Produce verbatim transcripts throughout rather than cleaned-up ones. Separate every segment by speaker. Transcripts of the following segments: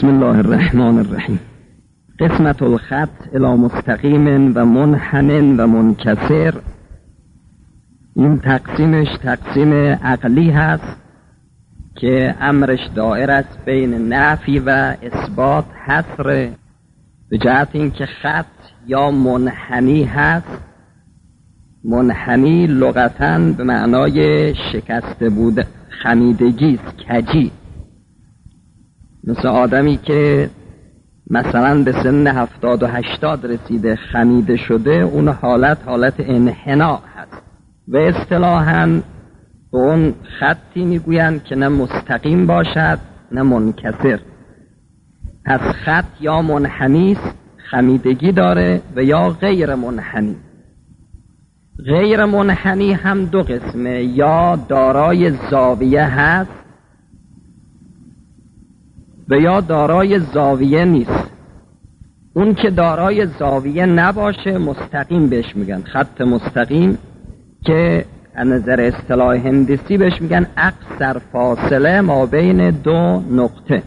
Speaker 1: بسم الله الرحمن الرحیم. قسمت الخط الی مستقیم و منحن و منکسر، این تقسیمش تقسیم عقلی هست که امرش دائر است بین نفی و اثبات حصر، به جهت اینکه خط یا منحنی هست. منحنی لغتاً به معنای شکسته بود، خمیدگی است، کجی، مثل آدمی که مثلا به سن هفتاد و هشتاد رسیده خمیده شده، اون حالت حالت انحناء هست و اصطلاحاً به اون خطی میگویند که نه مستقیم باشد نه منکسر. پس خط یا منحنی است، خمیدگی داره، و یا غیر منحنی. غیر منحنی هم دو قسمه، یا دارای زاویه هست و یا دارای زاویه نیست. اون که دارای زاویه نباشه مستقیم بهش میگن، خط مستقیم، که از نظر اصطلاح هندسی بهش میگن اقصر فاصله ما بین دو نقطه.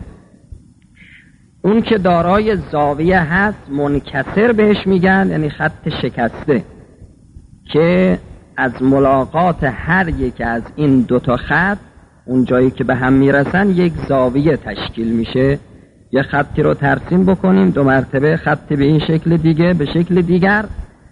Speaker 1: اون که دارای زاویه هست منکسر بهش میگن، یعنی خط شکسته که از ملاقات هر یک از این دوتا خط، اون جایی که به هم میرسن، یک زاویه تشکیل میشه. یه خطی رو ترسیم بکنیم، دو مرتبه خط به این شکل دیگه، به شکل دیگر،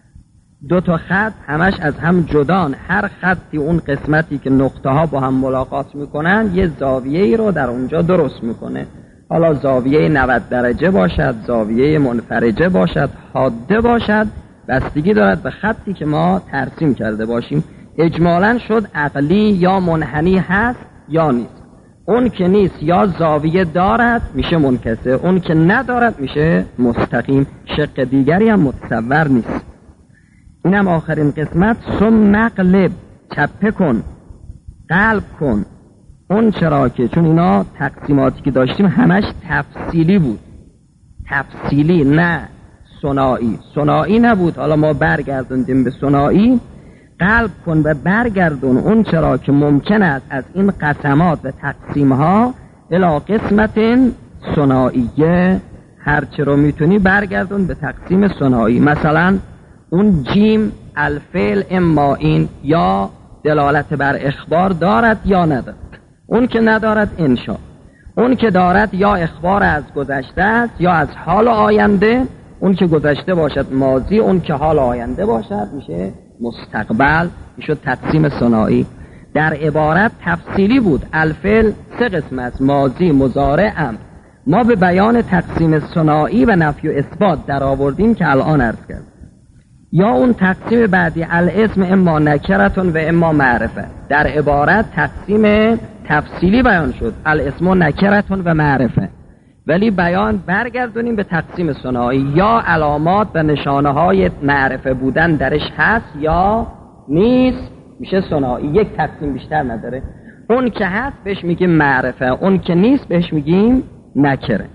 Speaker 1: دو تا خط همش از هم جدان، هر خطی اون قسمتی که نقطه ها با هم ملاقات میکنن یه زاویه ای رو در اونجا درست میکنه. حالا زاویه نود درجه باشد، زاویه منفرجه باشد، حاده باشد، بستگی دارد به خطی که ما ترسیم کرده باشیم. اجمالاً شد عقلی یا منحنی هست یا نیست. اون که نیست یا زاویه دارد میشه منکسر، اون که ندارد میشه مستقیم. شق دیگری هم متصور نیست. اینم آخرین قسمت. ثم اقلب، چپه کن، قلب کن. اون چرا که چون اینا تقسیماتی که داشتیم همش تفصیلی بود، تفصیلی نه ثنایی. ثنایی نبود، حالا ما برگردوندیم به ثنایی. قلب کن و برگردون اون چرا که ممکن است از این قسمات و تقسیم ها الی قسمت ثنائیه، هر چه رو میتونی برگردون به تقسیم ثنایی. مثلا اون جیم الفعل اما این، یا دلالت بر اخبار دارد یا ندارد. اون که ندارد انشاء، اون که دارد یا اخبار از گذشته است یا از حال آینده. اون که گذشته باشد ماضی، اون که حال آینده باشد میشه مستقبل. میشه تقسیم ثنایی. در عبارت تفصیلی بود. الفعل سه قسم است، ماضی، مضارع، امر. ما به بیان تقسیم ثنایی و نفی و اثبات در آوردیم که الان عرض کرد. یا اون تقسیم بعدی، الاسم اما نکرتون و اما معرفه. در عبارت تقسیم تفصیلی بیان شد، الاسم نکرتون و معرفه. ولی بیان برگردونیم به تقسیم ثنایی، یا علامات و نشانه های معرفه بودن درش هست یا نیست، میشه ثنایی. یک تقسیم بیشتر نداره. اون که هست بهش میگیم معرفه، اون که نیست بهش میگیم نکره.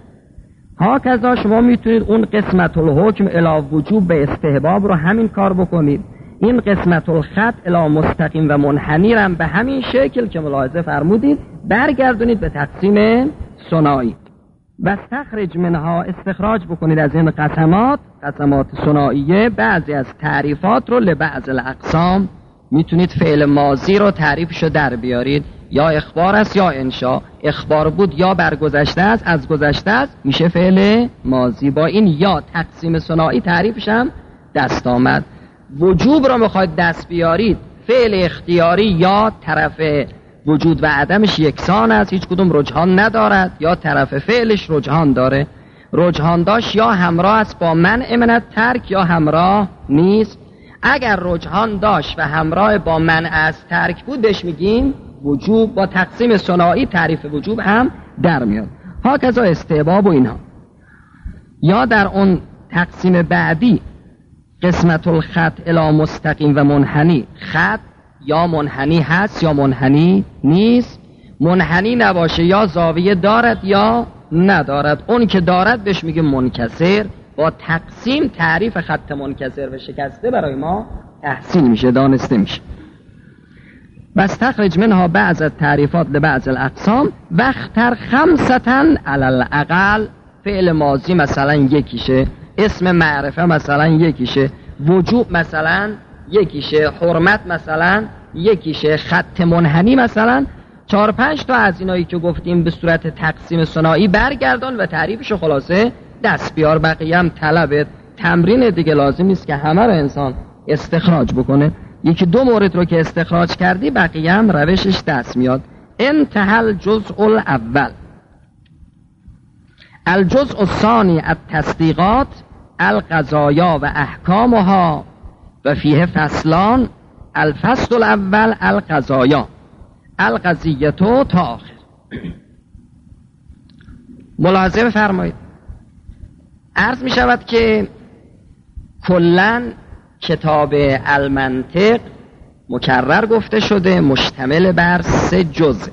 Speaker 1: ها کذا شما میتونید اون قسمت الحکم الی وجوب به استحباب رو همین کار بکنید. این قسمت الخط الی مستقیم و منحنی رو هم به همین شکل که ملاحظه فرمودید برگردونید به تقسیم ثنایی. و استخرج منها، استخراج بکنید از این قسمات، قسمات ثنائیه، بعضی از تعریفات رو لبعض الاقسام. میتونید فعل ماضی رو تعریفشو در بیارید، یا اخبار است یا انشاء. اخبار بود یا برگذشته است، از گذشته است، میشه فعل ماضی. با این یا تقسیم ثنایی تعریفش هم دست آمد. وجوب رو میخواید دست بیارید، فعل اختیاری یا طرف وجود و عدمش یکسان است، هیچ کدوم رجحان ندارد، یا طرف فعلش رجحان داره. رجحان داشت یا همراه است با منع من الترک یا همراه نیست. اگر رجحان داشت و همراه با منع از ترک بود بهش میگیم وجوب. با تقسیم ثنایی تعریف وجوب هم در میاد. ها کذا استحباب و اینها. یا در اون تقسیم بعدی، قسمت الخط الی مستقیم و منحنی، خط یا منحنی هست یا منحنی نیست. منحنی نباشه یا زاویه دارد یا ندارد. اون که دارد بهش میگه منکسر. با تقسیم تعریف خط منکسر و شکسته برای ما تحصیل میشه، دانسته میشه. و استخرج منها بعض التعریفات لبعض الاقسام و اختر خمستا علی الاقل. فعل ماضی مثلا یکیشه، اسم معرفه مثلا یکیشه، وجوب مثلا یکیشه، حرمت مثلا یکیشه، خط منحنی مثلا چهار پنج تا از اینایی که گفتیم به صورت تقسیم ثنایی برگردان و تعریفشو خلاصه دست بیار. بقیه هم طلب تمرین دیگه، لازم نیست که همه رو انسان استخراج بکنه. یکی دو مورد رو که استخراج کردی بقیه هم روشش دست میاد. انتهى الجزء الاول. الجزء الثانی التصدیقات القضایا و احکامها و فیه فصلان. الفصل الاول القضایا القضیتو تا آخر. ملاحظه فرمایید. عرض می شود که کلن کتاب المنطق مکرر گفته شده مشتمل بر سه جزء.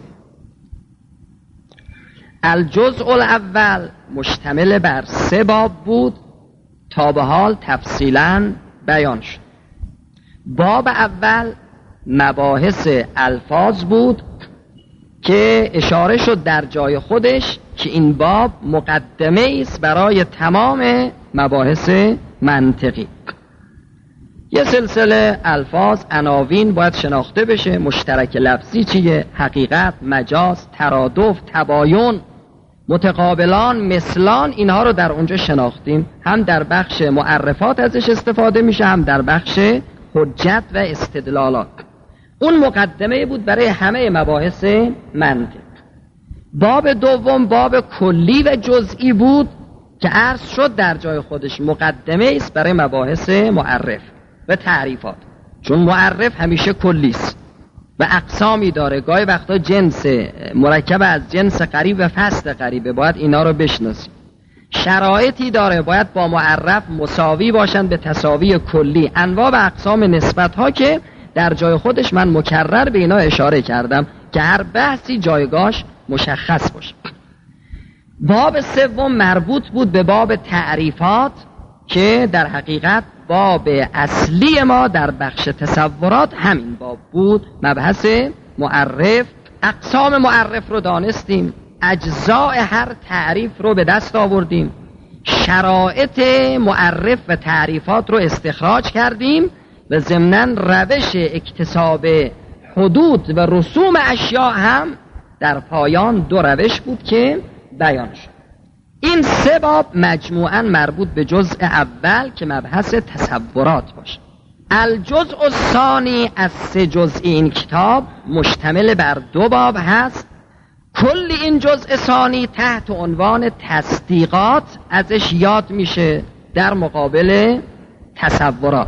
Speaker 1: الجزء الاول مشتمل بر سه باب بود، تا به حال تفصیلا بیان شد. باب اول مباحث الفاظ بود که اشاره شد در جای خودش که این باب مقدمه است برای تمام مباحث منطقی. یه سلسله الفاظ عناوین باید شناخته بشه. مشترک لفظی چیه، حقیقت، مجاز، ترادف، تباین، متقابلان، مثلان، اینها رو در اونجا شناختیم. هم در بخش معرفات ازش استفاده میشه، هم در بخش حجت و استدلالات. اون مقدمه بود برای همه مباحث منطق. باب دوم باب کلی و جزئی بود که عرض شد در جای خودش مقدمه است برای مباحث معرف و تعریفات، چون معرف همیشه کلی است و اقسامی داره. گاهی وقتا جنس مرکب از جنس قریب و فصل قریبه، باید اینا رو بشناسیم. شرایطی داره باید با معرف مساوی باشند به تساوی کلی. انواع و اقسام نسبت ها که در جای خودش من مکرر به اینا اشاره کردم که هر بحثی جایگاهش مشخص باشه. باب سوم مربوط بود به باب تعریفات که در حقیقت باب اصلی ما در بخش تصورات همین باب بود. مبحث معرف، اقسام معرف رو دانستیم، اجزاء هر تعریف رو به دست آوردیم، شرایط معرف و تعریفات رو استخراج کردیم و ضمناً روش اکتساب حدود و رسوم اشیاء هم در پایان دو روش بود که بیان شد. این سه باب مجموعاً مربوط به جزء اول که مبحث تصورات باشه. الجزء الثانی از سه جزء این کتاب مشتمل بر دو باب هست. کل این جزء ثانی تحت عنوان تصدیقات ازش یاد میشه در مقابل تصورات.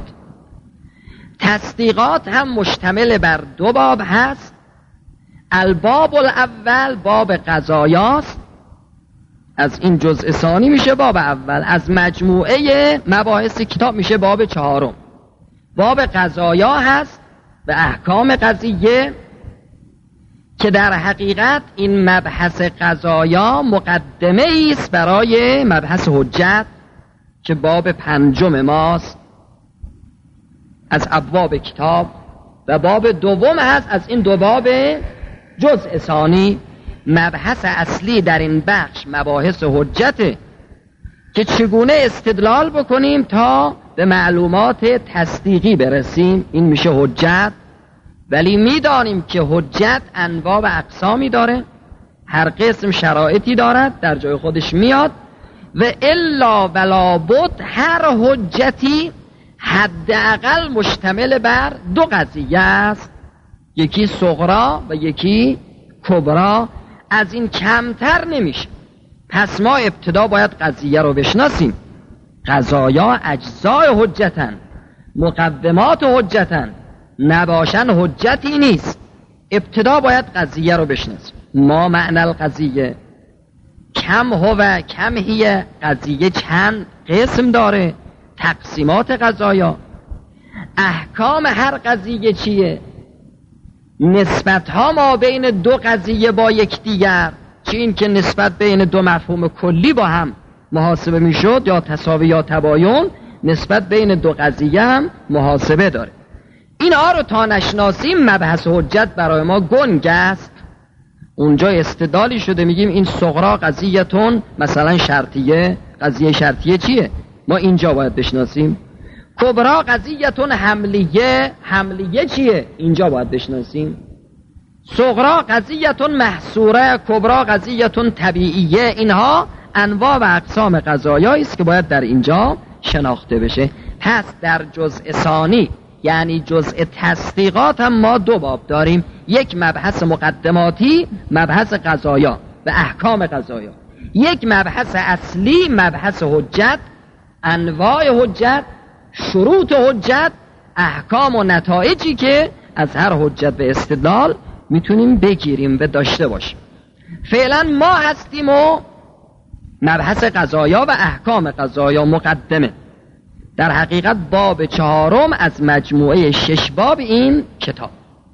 Speaker 1: تصدیقات هم مشتمل بر دو باب هست. الباب الاول باب قضایاست، از این جزء ثانی میشه باب اول. از مجموعه مباحث کتاب میشه باب چهارم. باب قضایا هست و احکام قضیه که در حقیقت این مبحث قضایا مقدمه است برای مبحث حجت که باب پنجم ماست از ابواب کتاب و باب دوم هست از این دو باب جزء ثانی. مبحث اصلی در این بخش مباحث حجته که چگونه استدلال بکنیم تا به معلومات تصدیقی برسیم. این میشه حجت. ولی میدانیم که حجت انواع و اقسامی داره، هر قسم شرایطی دارد، در جای خودش میاد و الا ولا بد هر حجتی حداقل مشتمل بر دو قضیه است، یکی صغرا و یکی کبرا. از این کمتر نمیشه. پس ما ابتدا باید قضیه رو بشناسیم. قضایا اجزای حجتن، مقدمات حجتن، نباشن حجتی نیست. ابتدا باید قضیه رو بشناسیم. ما معنی القضیه کم هو کم هی، قضیه چند قسم داره، تقسیمات قضایا، احکام هر قضیه چیه، نسبت ها ما بین دو قضیه با یکدیگر، چه این که نسبت بین دو مفهوم کلی با هم محاسبه میشد یا تساوی یا تباین، نسبت بین دو قضیه هم محاسبه داره. اینها رو تا نشناسیم مبحث حجت برای ما گنگ است. اونجا استدلالی شده میگیم این صغرا قضیتون مثلا شرطیه، قضیه شرطیه چیه؟ ما اینجا باید بشناسیم. کبرا قضیتون حملیه، حملیه چیه؟ اینجا باید بشناسیم. صغرا قضیتون محصوره، کبرا قضیتون طبیعیه. اینها انواع و اقسام قضایایی است که باید در اینجا شناخته بشه. پس در جزء ثانی یعنی جزء تصدیقات هم ما دو باب داریم، یک مبحث مقدماتی، مبحث قضایا و احکام قضایا، یک مبحث اصلی، مبحث حجت، انواع حجت، شروط حجت، احکام و نتایجی که از هر حجت به استدلال میتونیم بگیریم و داشته باشیم. فعلا ما هستیم و مبحث قضایا و احکام قضایا مقدمه، در حقیقت باب چهارم از مجموعه شش باب این کتاب.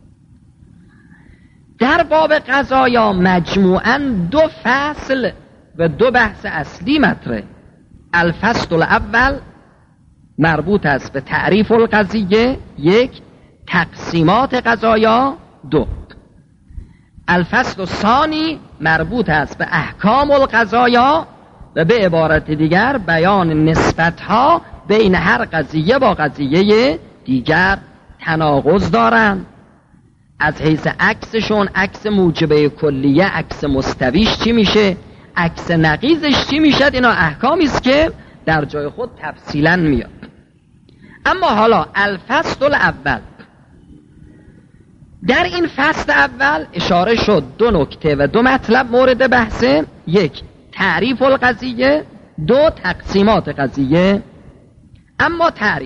Speaker 1: در باب قضایا مجموعاً دو فصل و دو بحث اصلی مطرحه. الفصل الاول مربوط است به تعریف القضیه، یک، تقسیمات قضایا، دو. الفصل الثانی مربوط است به احکام القضایا و به عبارت دیگر بیان نسبتها بین هر قضیه با قضیه دیگر. تناقض دارند از حیث عکسشون، عکس موجبه کلیه، عکس مستویش چی میشه، عکس نقیضش چی میشه. اینا احکامی است که در جای خود تفصیلا میاد. اما حالا الفصل الاول، در این فصل اول اشاره شد دو نکته و دو مطلب مورد بحثه، یک تعریف القضیه، دو تقسیمات قضیه. اما تعریف،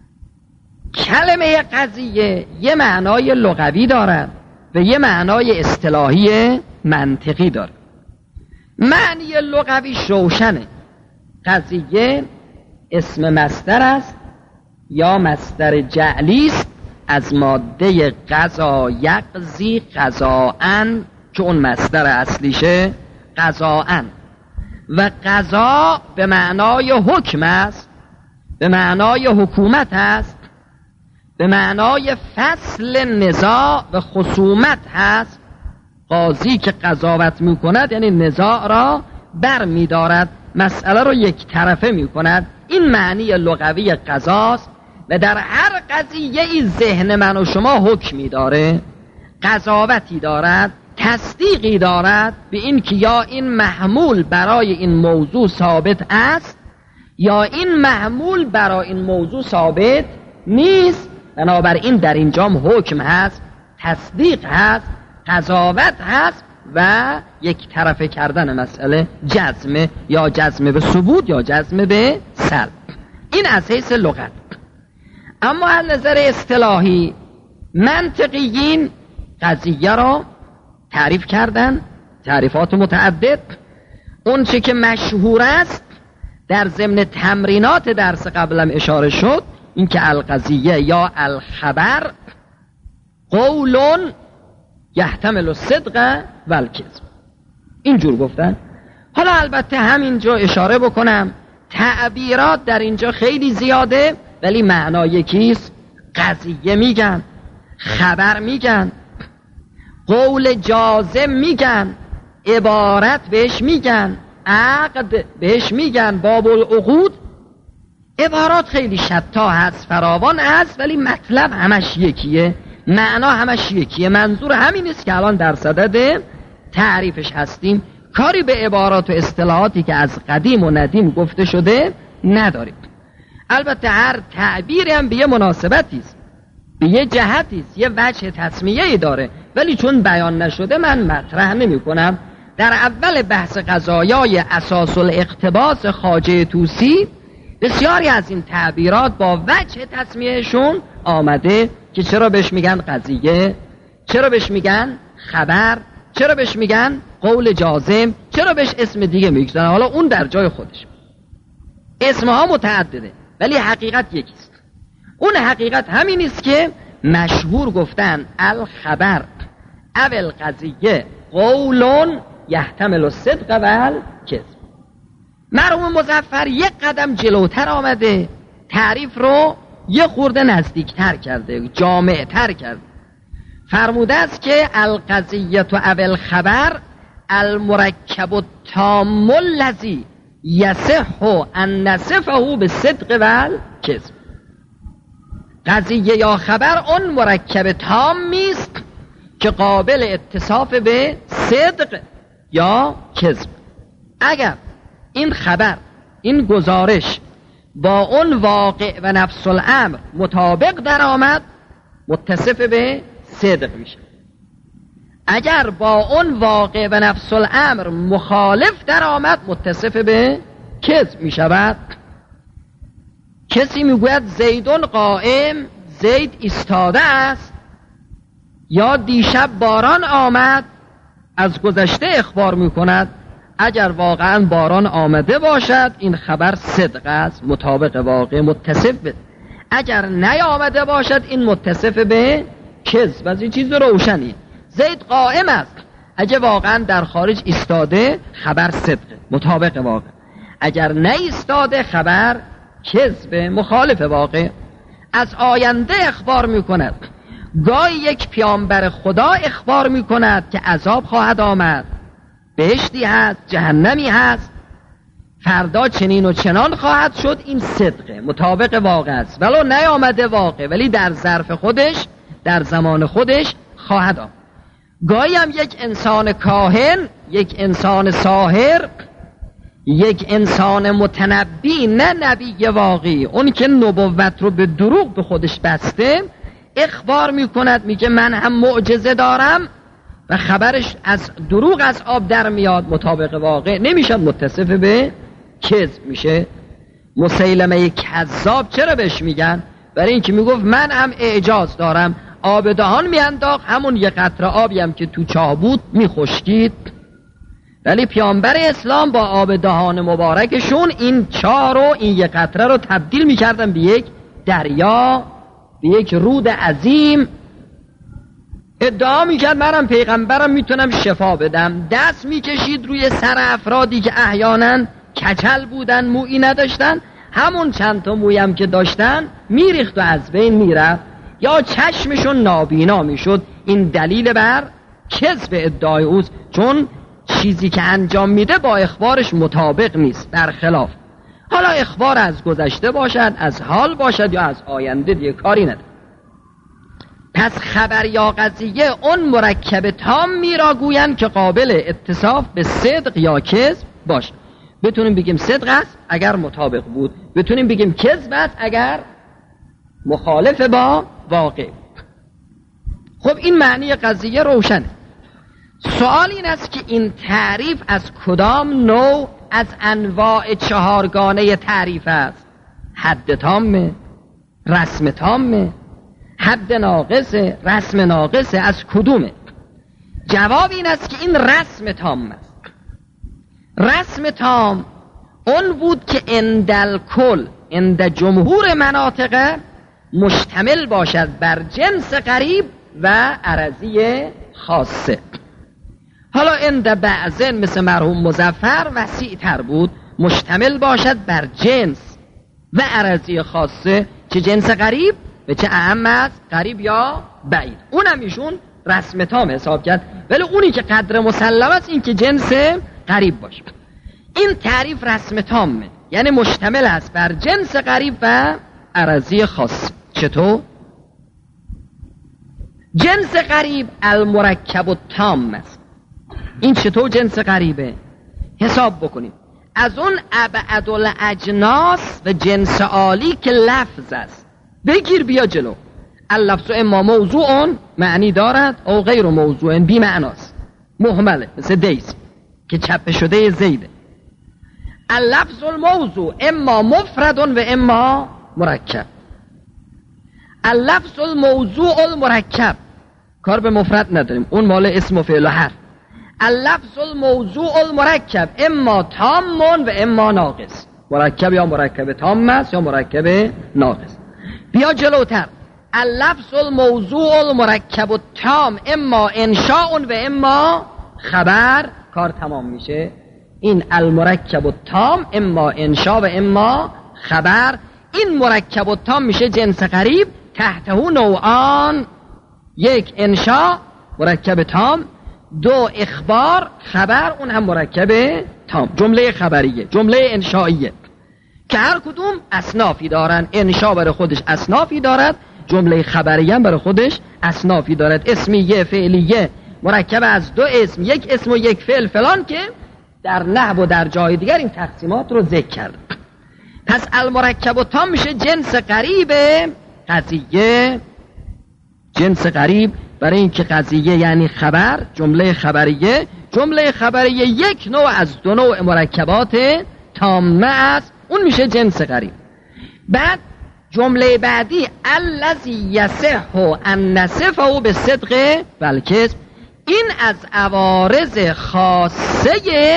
Speaker 1: کلمه قضیه یه معنای لغوی داره و یه معنای اصطلاحی منطقی داره. معنی لغوی روشنه، قضیه اسم مصدر است یا مصدر جعلی است از ماده قضا یقضی قضاءن که اون مصدر اصلیشه قضاءن، و قضا به معنای حکم است، به معنای حکومت است، به معنای فصل نزاع و خصومت هست. قاضی که قضاوت می کند یعنی نزاع را بر می دارد، مسئله را یک طرفه می کند. این معنی لغوی قضاست و در هر قضیه ای ذهن من و شما حکمی داره، قضاوتی دارد، تصدیقی دارد به این که یا این محمول برای این موضوع ثابت است یا این محمول برای این موضوع ثابت نیست. بنابراین در اینجام حکم هست، تصدیق هست، قضاوت هست و یک طرفه کردن مسئله جزم، یا جزم به ثبوت یا جزم به سلب. این از حیث لغت. اما از نظر اصطلاحی منطقیین قضیه را تعریف کردن، تعریفات متعدد. اون چه که مشهور است در ضمن تمرینات درس قبلم اشاره شد، این که القضیه یا الخبر قول یحتمل الصدق و الکذب، اینجور گفتن. حالا البته همینجا اشاره بکنم تعبیرات در اینجا خیلی زیاده، ولی معنا یکیست. قضیه میگن، خبر میگن، قول جازم میگن، عبارت بهش میگن، عقد بهش میگن، باب العقود. عبارات خیلی شتا هست، فراوان هست، ولی مطلب همش یکیه، معنا همش یکیه. منظور همین است که الان در صدد تعریفش هستیم. کاری به عبارات و اصطلاحاتی که از قدیم و ندیم گفته شده نداریم. البته هر تعبیری هم به یه مناسبتی است، به یه جهتی است، یه وجه تسمیه‌ای داره، ولی چون بیان نشده من مطرح نمی کنم. در اول بحث قضایای اساس الاقتباس خواجه طوسی بسیاری از این تعبیرات با وجه تسمیهشون آمده که چرا بهش میگن قضیه، چرا بهش میگن خبر، چرا بهش میگن قول جازم، چرا بهش اسم دیگه میگذارن. حالا اون در جای خودش، اسمها متعدده ولی حقیقت یکیست. اون حقیقت همین است که مشهور گفتن الخبر او القضیه قول یحتمل الصدق و الکذب. مرحوم مظفر یک قدم جلوتر آمده، تعریف رو یه خورده نزدیکتر کرده، جامعتر کرده. فرموده است که القضیه و اول خبر المرکب التام الذی یصح ان نصفه بالصدق والکذب. قضیه یا خبر اون مرکب تامی است که قابل اتصاف به صدق یا کذب. اگر این خبر، این گزارش با اون واقع و نفس الامر مطابق در آمد، متصف به صدق میشه. اگر با اون واقع و نفس الامر مخالف در آمد، متصف به کذب میشود. کسی میگوید زیدون قائم، زید ایستاده است، یا دیشب باران آمد، از گذشته اخبار میکند. اگر واقعا باران آمده باشد این خبر صدق است، مطابق واقع، متصف به. اگر نیامده باشد این متصف به کذب. از این چیز روشنی زید قائم است، اگه واقعا در خارج ایستاده خبر صدقه، مطابق واقع. اگر نیستاده خبر کذب، مخالف واقع. از آینده اخبار میکند. گاهی یک پیامبر خدا اخبار میکند که عذاب خواهد آمد، بهشتی هست، جهنمی هست، فردا چنین و چنان خواهد شد. این صدقه، مطابق واقع است، ولو نیامده واقع، ولی در ظرف خودش، در زمان خودش خواهد آمد. گاهی هم یک انسان کاهن، یک انسان ساحر، یک انسان متنبی، نه نبی واقعی، اون که نبوت رو به دروغ به خودش بسته، اخبار میکند، میگه من هم معجزه دارم و خبرش از دروغ از آب در میاد، مطابق واقع نمیشه، متصف به کذب میشه. مسیلمه کذاب چرا بهش میگن؟ برای اینکه میگفت من هم اعجاز دارم، آب دهان میانداخت، همون یه قطره آبی هم که تو چاه بود میخشکید. ولی پیامبر اسلام با آب دهان مبارکشون این چاه رو، این یه قطره رو تبدیل میکردن به یک دریا، به یک رود عظیم. ادعا میکرد منم پیغمبرم، میتونم شفا بدم. دست میکشید روی سر افرادی که احیانا کچل بودن، مویی نداشتن، همون چند تا مویم که داشتن میریخت و از بین میرفت، یا چشمشون نابینا میشد. این دلیل بر کذب ادعای اوست، چون چیزی که انجام میده با اخبارش مطابق نیست، برخلاف. حالا اخبار از گذشته باشد، از حال باشد، یا از آینده، دیگه کاری نداره. پس خبر یا قضیه اون مرکب تام می را گویند که قابل اتصاف به صدق یا کذب باشه. بتونیم بگیم صدق است اگر مطابق بود، بتونیم بگیم کذب است اگر مخالف با واقع. خب این معنی قضیه روشنه. سوال این است که این تعریف از کدام نوع از انواع چهارگانه تعریف است؟ حد تامه، رسم تامه، حد ناقصه، رسم ناقصه، از کدومه؟ جواب این است که این رسم تام است. رسم تام اون بود که اندل کل، اند جمهور مناطق مشتمل باشد بر جنس قریب و عرضی خاصه. حالا اند بعضن مثل مرحوم مظفر وسیع تر بود، مشتمل باشد بر جنس و عرضی خاصه، چه جنس قریب و چه اهم است، قریب یا بعید. اونم ایشون رسم تام حساب کرد، ولی اونی که قدر مسلم است این که جنس قریب باشه. این تعریف رسم تامه، یعنی مشتمل است بر جنس قریب و عرضی خاص. چطور؟ جنس قریب المرکب التام است. این چطور جنس قریبه؟ حساب بکنیم. از اون ابعد الاجناس و جنس عالی که لفظ است بگیر بیا جلو. اللفظ اما موضوع معنی دارد او غیر موضوع بی معناست، مهمله، مثل دیس که چپ شده زیده. اللفظ الموضوع اما مفرد و اما مرکب. اللفظ الموضوع المرکب کار به مفرد نداریم، اون مال اسم و فعل و حرف. اللفظ الموضوع المرکب اما تام و اما ناقص. مرکب یا مرکب تام است یا مرکب ناقص. بیا جلوتر. اللفظ الموضوع المرکب التام اما انشاء و اما خبر. کار تمام میشه. این المرکب التام اما انشاء و اما خبر، این مرکب و تام میشه جنس قریب، تحته نوعان، یک انشا مرکب تام، دو اخبار خبر اون هم مرکب تام، جمله خبریه، جمله انشائیه که هر کدوم اصنافی دارن. انشا برای خودش اصنافی دارد، جمله خبریه هم برای خودش اصنافی دارد. اسمیه، فعلیه، مرکب از دو اسم، یک اسم و یک فعل فلان، که در نحو و در جای دیگر این تقسیمات رو ذکر کرد. پس المرکب و تام میشه جنس قریب قضیه. جنس قریب برای اینکه قضیه یعنی خبر، جمله خبریه، جمله خبریه یک نوع از دو نوع مرکبات تامه است، اون میشه جنس قریب. بعد جمله بعدی الذی یصح ان نصفه بالصدق والکذب، این از عوارض خاصه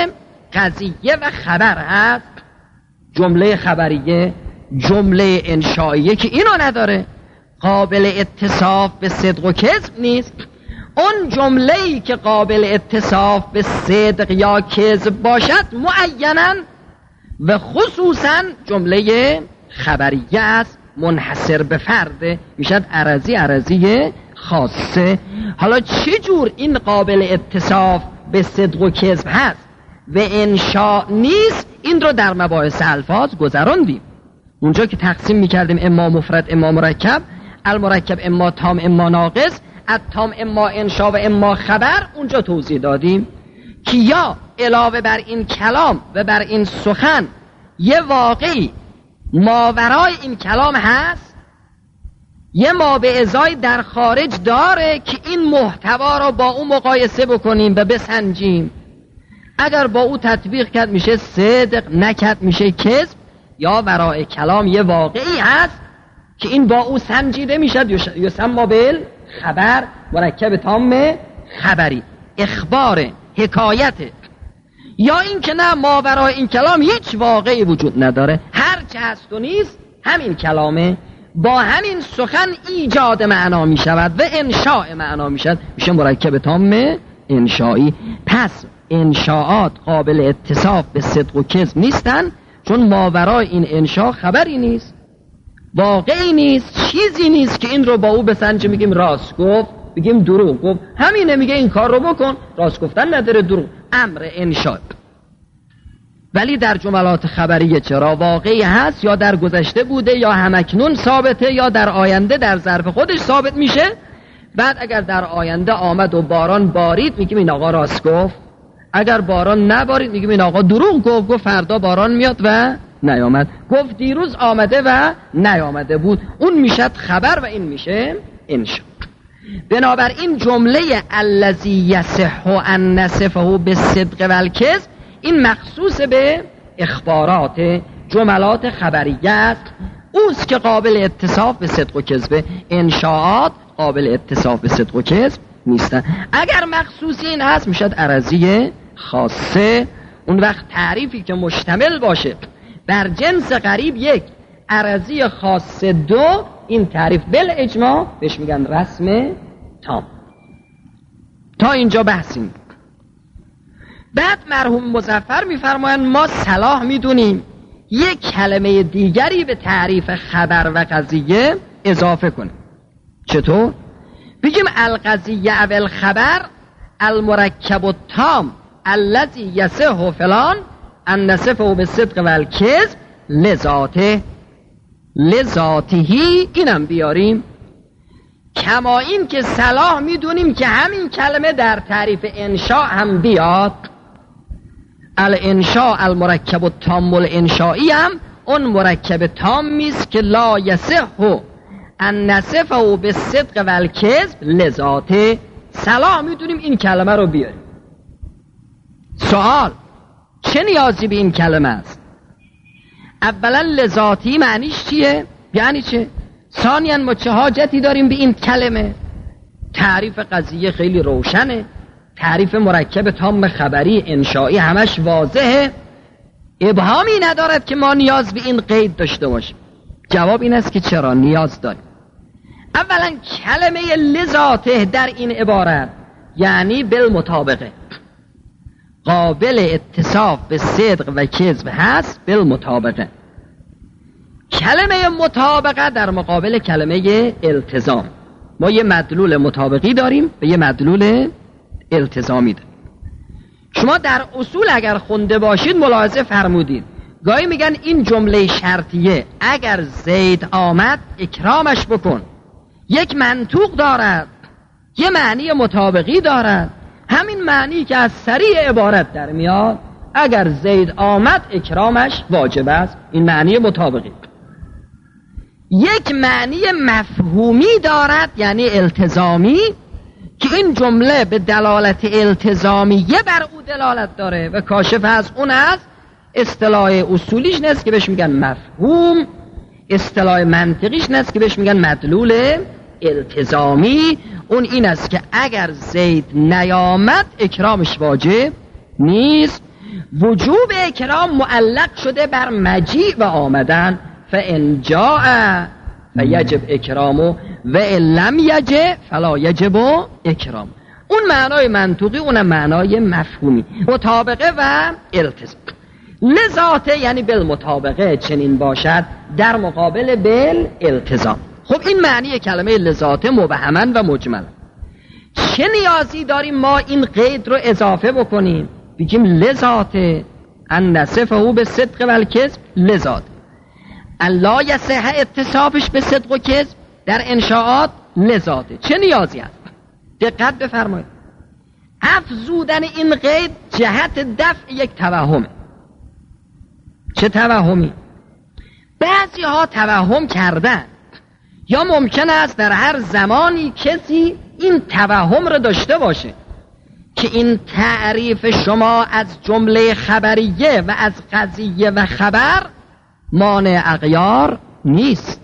Speaker 1: قضیه و خبر هست. جمله خبریه، جمله انشائیه که اینو نداره، قابل اتصاف به صدق و کذب نیست. اون جمله‌ای که قابل اتصاف به صدق یا کذب باشد معیناً و خصوصاً جمله خبریه است، منحصر به فرد، میشد عرضی عرضی خاصه. حالا چه جور این قابل اتصاف به صدق و کذب هست و انشاء نیست، این رو در مباحث الفاظ گذراندیم. اونجا که تقسیم میکردیم اما مفرد اما مرکب، المرکب اما تام اما ناقص، التام اما انشاء و اما خبر، اونجا توضیح دادیم که یا علاوه بر این کلام و بر این سخن یه واقعی ماورای این کلام هست، یه ما به ازای در خارج داره که این محتوا رو با اون مقایسه بکنیم و بسنجیم. اگر با او تطبیق کرد میشه صدق، نکرد میشه کذب. یا ورای کلام یه واقعی هست که این با او سنجیده میشد، یسمى بال خبر، مرکب تام خبری، اخبار، حکایت. یا این که نه، ماورای این کلام هیچ واقعی وجود نداره، هر چه هست و نیست همین کلامه، با همین سخن ایجاد معنا می شود و انشاء معنا می شود، میشه مرکب تام انشایی. پس انشاءات قابل اتصاف به صدق و کذب نیستن، چون ماورای این انشاء خبری نیست، واقعی نیست، چیزی نیست که این رو با او بسنجه میگیم راست گفت، بگیم دروغ گفت. همینه، میگه این کار رو بکن، راست گفتن نداره، دروغ، امر انشاء. ولی در جملات خبریه چرا واقعی هست، یا در گذشته بوده، یا همکنون ثابته، یا در آینده در ظرف خودش ثابت میشه. بعد اگر در آینده آمد و باران بارید میگیم این آقا راست گفت، اگر باران نبارید میگیم این آقا دروغ گفت، گفت فردا باران میاد و نیامد، گفت دیروز آمده و نیامده بود. اون میشه خبر و این میشه انشاء. بنابراین جمله الذی یصح ان نصفه بالصدق والکذب این مخصوص به اخبارات، جملات خبریه است، اوست که قابل اتصاف به صدق و کذب. انشاءات قابل اتصاف به صدق و کذب نیستن. اگر مخصوص این هست میشد عرضی خاصه. اون وقت تعریفی که مشتمل باشه بر جنس قریب یک، عرضی خاصه دو، این تعریف بالاجماع بهش میگن رسم تام. تا اینجا بحثیم. بعد مرحوم مظفر میفرمایند ما صلاح میدونیم یک کلمه دیگری به تعریف خبر و قضیه اضافه کنیم. چطور؟ بگیم القضیه او الخبر المرکب التام الذی یصح فلان ان نصفه بالصدق والکذب لذاته لذاتهی، اینم بیاریم. کما این که صلاح میدونیم که همین کلمه در تعریف انشاء هم بیاد. الانشاء المرکب التام الانشایی هم اون مرکب تامی است که لا یصح ان نصفه بالصدق والکذب لذاته. صلاح میدونیم این کلمه رو بیاریم. سوال، چه نیازی به این کلمه است؟ اولا لذاتی معنیش چیه؟ یعنی چه؟ ثانیاً ما چه حاجتی داریم به این کلمه؟ تعریف قضیه خیلی روشنه، تعریف مرکب تام خبری انشایی همش واضحه، ابهامی ندارد که ما نیاز به این قید داشته باشیم. جواب این است که چرا نیاز داریم. اولا کلمه لذاته در این عبارت یعنی بالمطابقه، قابل اتصاف به صدق و کذب هست بالمطابقه. کلمه مطابقه در مقابل کلمه التزام. ما یه مدلول مطابقی داریم و یه مدلول التزامی داریم. شما در اصول اگر خونده باشید ملاحظه فرمودید گاهی میگن این جمله شرطیه اگر زید آمد اکرامش بکن، یک منطوق دارد، یه معنی مطابقی دارد. همین معنی که از سریع عبارت در میاد اگر زید آمد اکرامش واجب است، این معنی مطابقی. یک معنی مفهومی دارد یعنی التزامی که این جمله به دلالت التزامیه بر او دلالت داره و کاشف از اون است. اصطلاح اصولیش نیست که بهش میگن مفهوم، اصطلاح منطقیش نیست که بهش میگن مدلول التزامی. اون این است که اگر زید نیامد اکرامش واجب نیست. وجوب اکرام معلق شده بر مجیء و آمدن، فان جاء فیجب اکرامه و ان لم یجئ فلا یجب اکرام. اون معنای منطقی، اون معنای مفهومی، مطابقه و التزام. لذاته یعنی بالمطابقه چنین باشد در مقابل بالالتزام. خب این معنی کلمه لذاته مبهما و مجملا. چه نیازی داریم ما این قید رو اضافه بکنیم؟ بگیم لذاته ان نصفه به صدق و الکذب لذات. الله یصح اتصافش به صدق و کذب در انشاءات لذاته. چه نیازی هست؟ دقت بفرمایید. افزودن این قید جهت دفع یک توهمه. چه توهمی؟ بعضی ها توهم کردن یا ممکن است در هر زمانی کسی این توهم رو داشته باشه که این تعریف شما از جمله خبریه و از قضیه و خبر مانع اغیار نیست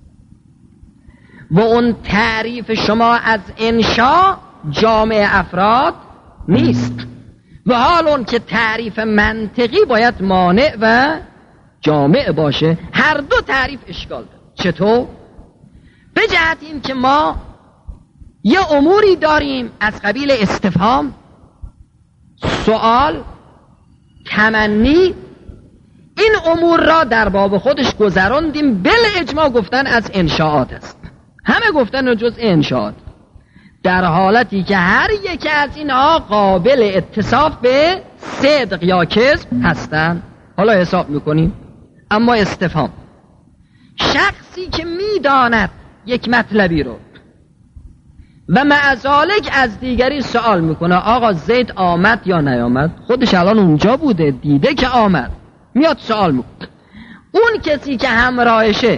Speaker 1: و اون تعریف شما از انشا جامع افراد نیست و حال اون که تعریف منطقی باید مانع و جامع باشه. هر دو تعریف اشکال داره. چطور؟ به جهت این که ما یه اموری داریم از قبیل استفهام، سوال، تمنی. این امور را در باب خودش گذراندیم، بل اجماع گفتن از انشاءات است. همه گفتن جز انشاءات، در حالتی که هر یک از اینها قابل اتصاف به صدق یا کذب هستند. حالا حساب میکنیم. اما استفهام، شخصی که میداند یک مطلبی رو و معذالک از دیگری سوال میکنه آقا زید آمد یا نیامد، خودش الان اونجا بوده دیده که آمد، میاد سوال میکنه. اون کسی که همراهشه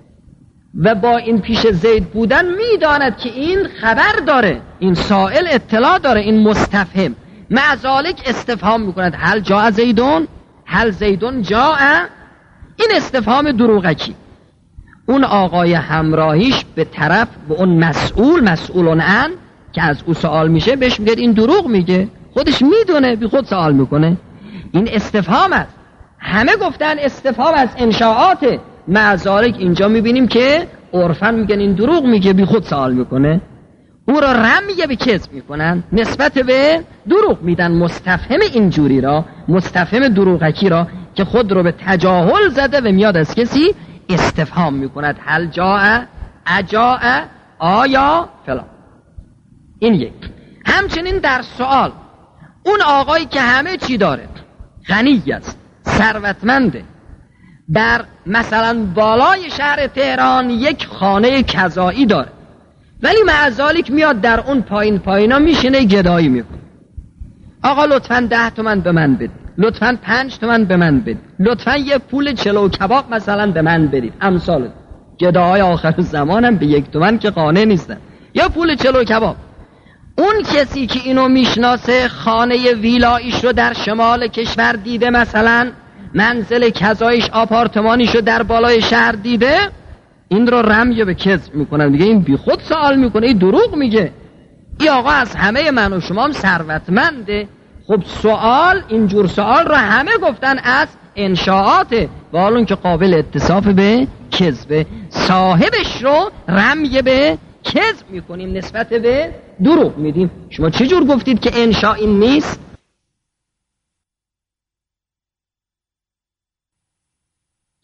Speaker 1: و با این پیش زید بودن میداند که این خبر داره، این سائل اطلاع داره، این مستفهم، معذالک استفهام میکند هل جاء زیدون، هل زیدون جاء. این استفهام دروغکی. اون آقای همراهیش به طرف به اون مسئول مسئولون ان که از او سوال میشه بهش میگه این دروغ میگه، خودش میدونه بی خود سوال میکنه. این استفهام است. همه گفتن استفهام از انشاءاته، معذالک اینجا میبینیم که عرفاً میگن این دروغ میگه بی خود سوال میکنه. او را رمیه به کذب میکنن، نسبت به دروغ میدن مستفهم اینجوری را، مستفهم دروغکی را که خود رو به تجاهل زده و میاد از کسی استفهام میکند هل جاء، اجاء، آیا فلان. این یک. همچنین در سوال اون آقایی که همه چی داره، غنی است، ثروتمنده، در مثلا بالای شهر تهران یک خانه کذایی داره، ولی معذالک میاد در اون پایین پایینا میشینه گدایی میکنه. آقا لطفاً ده تومن به من بدید، لطفاً پنج تومن به من بدید، لطفاً یه پول چلو کباب مثلا به من بدید. امثال گداهای آخر زمانم به یک تومن که قانع نیستن، یا پول چلو کباب. اون کسی که اینو میشناسه، خانه ویلایش رو در شمال کشور دیده، مثلا منزل کذایش آپارتمانیش رو در بالای شهر دیده، این رو رمیه به کذب میکنن، دیگه این بی خود سوال میکنه، این دروغ میگه، این آقا از همه من و شما هم ثروتمنده. خب سوال، اینجور سوال رو همه گفتن از انشاءاته و حالون که قابل اتصاف به کذبه، صاحبش رو رمیه به کذب میکنیم، نسبت به دروغ میدیم. شما چه جور گفتید که انشاء این نیست؟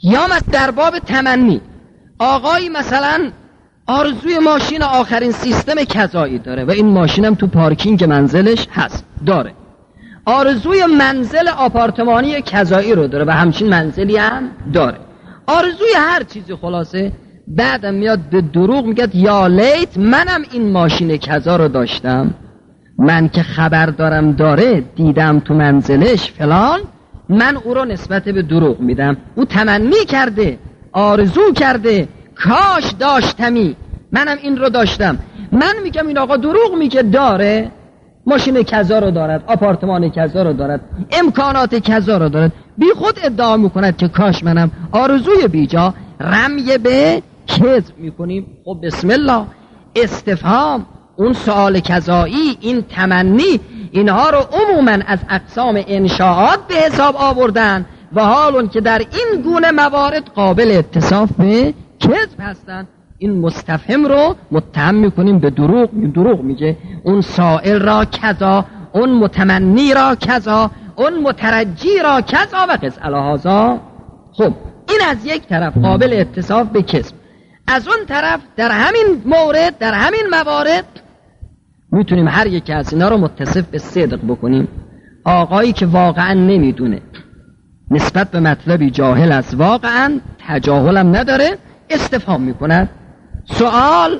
Speaker 1: یا در باب تمنی، آقایی مثلا آرزوی ماشین آخرین سیستم کذایی داره و این ماشین هم تو پارکینگ منزلش هست داره، آرزوی منزل آپارتمانی کذایی رو داره و همچین منزلی هم داره، آرزوی هر چیزی خلاصه. بعدم میاد به دروغ میگه یا لیت منم این ماشین کذا رو داشتم، من که خبر دارم داره، دیدم تو منزلش فلان، من او رو نسبت به دروغ میدم. او تمنی کرده، آرزو کرده، کاش داشتمی، منم این رو داشتم. من میگم این آقا دروغ میگه، داره ماشین کذا رو دارد، آپارتمان کذا رو دارد، امکانات کذا رو دارد، بی خود ادعا میکند که کاش منم. آرزوی بیجا، رمی به کذب میکنیم. خب بسم الله، استفهام، اون سوال کذایی، این تمنی، اینها رو عموما از اقسام انشاءات به حساب آوردن و حالون که در این گونه موارد قابل اتصاف به کذب هستن. این مستفهم رو متهم میکنیم به دروغ. دروغ میگه اون سائل را کذا، اون متمنی را کذا، اون مترجی را کذا و قص الهازا. خب این از یک طرف قابل اتصاف به کذب. از اون طرف در همین مورد، در همین موارد میتونیم هر یک از اینا رو متصف به صدق بکنیم. آقایی که واقعا نمیدونه، نسبت به مطلبی جاهل است، واقعا تجاهلم نداره، استفهام میکند. سوال،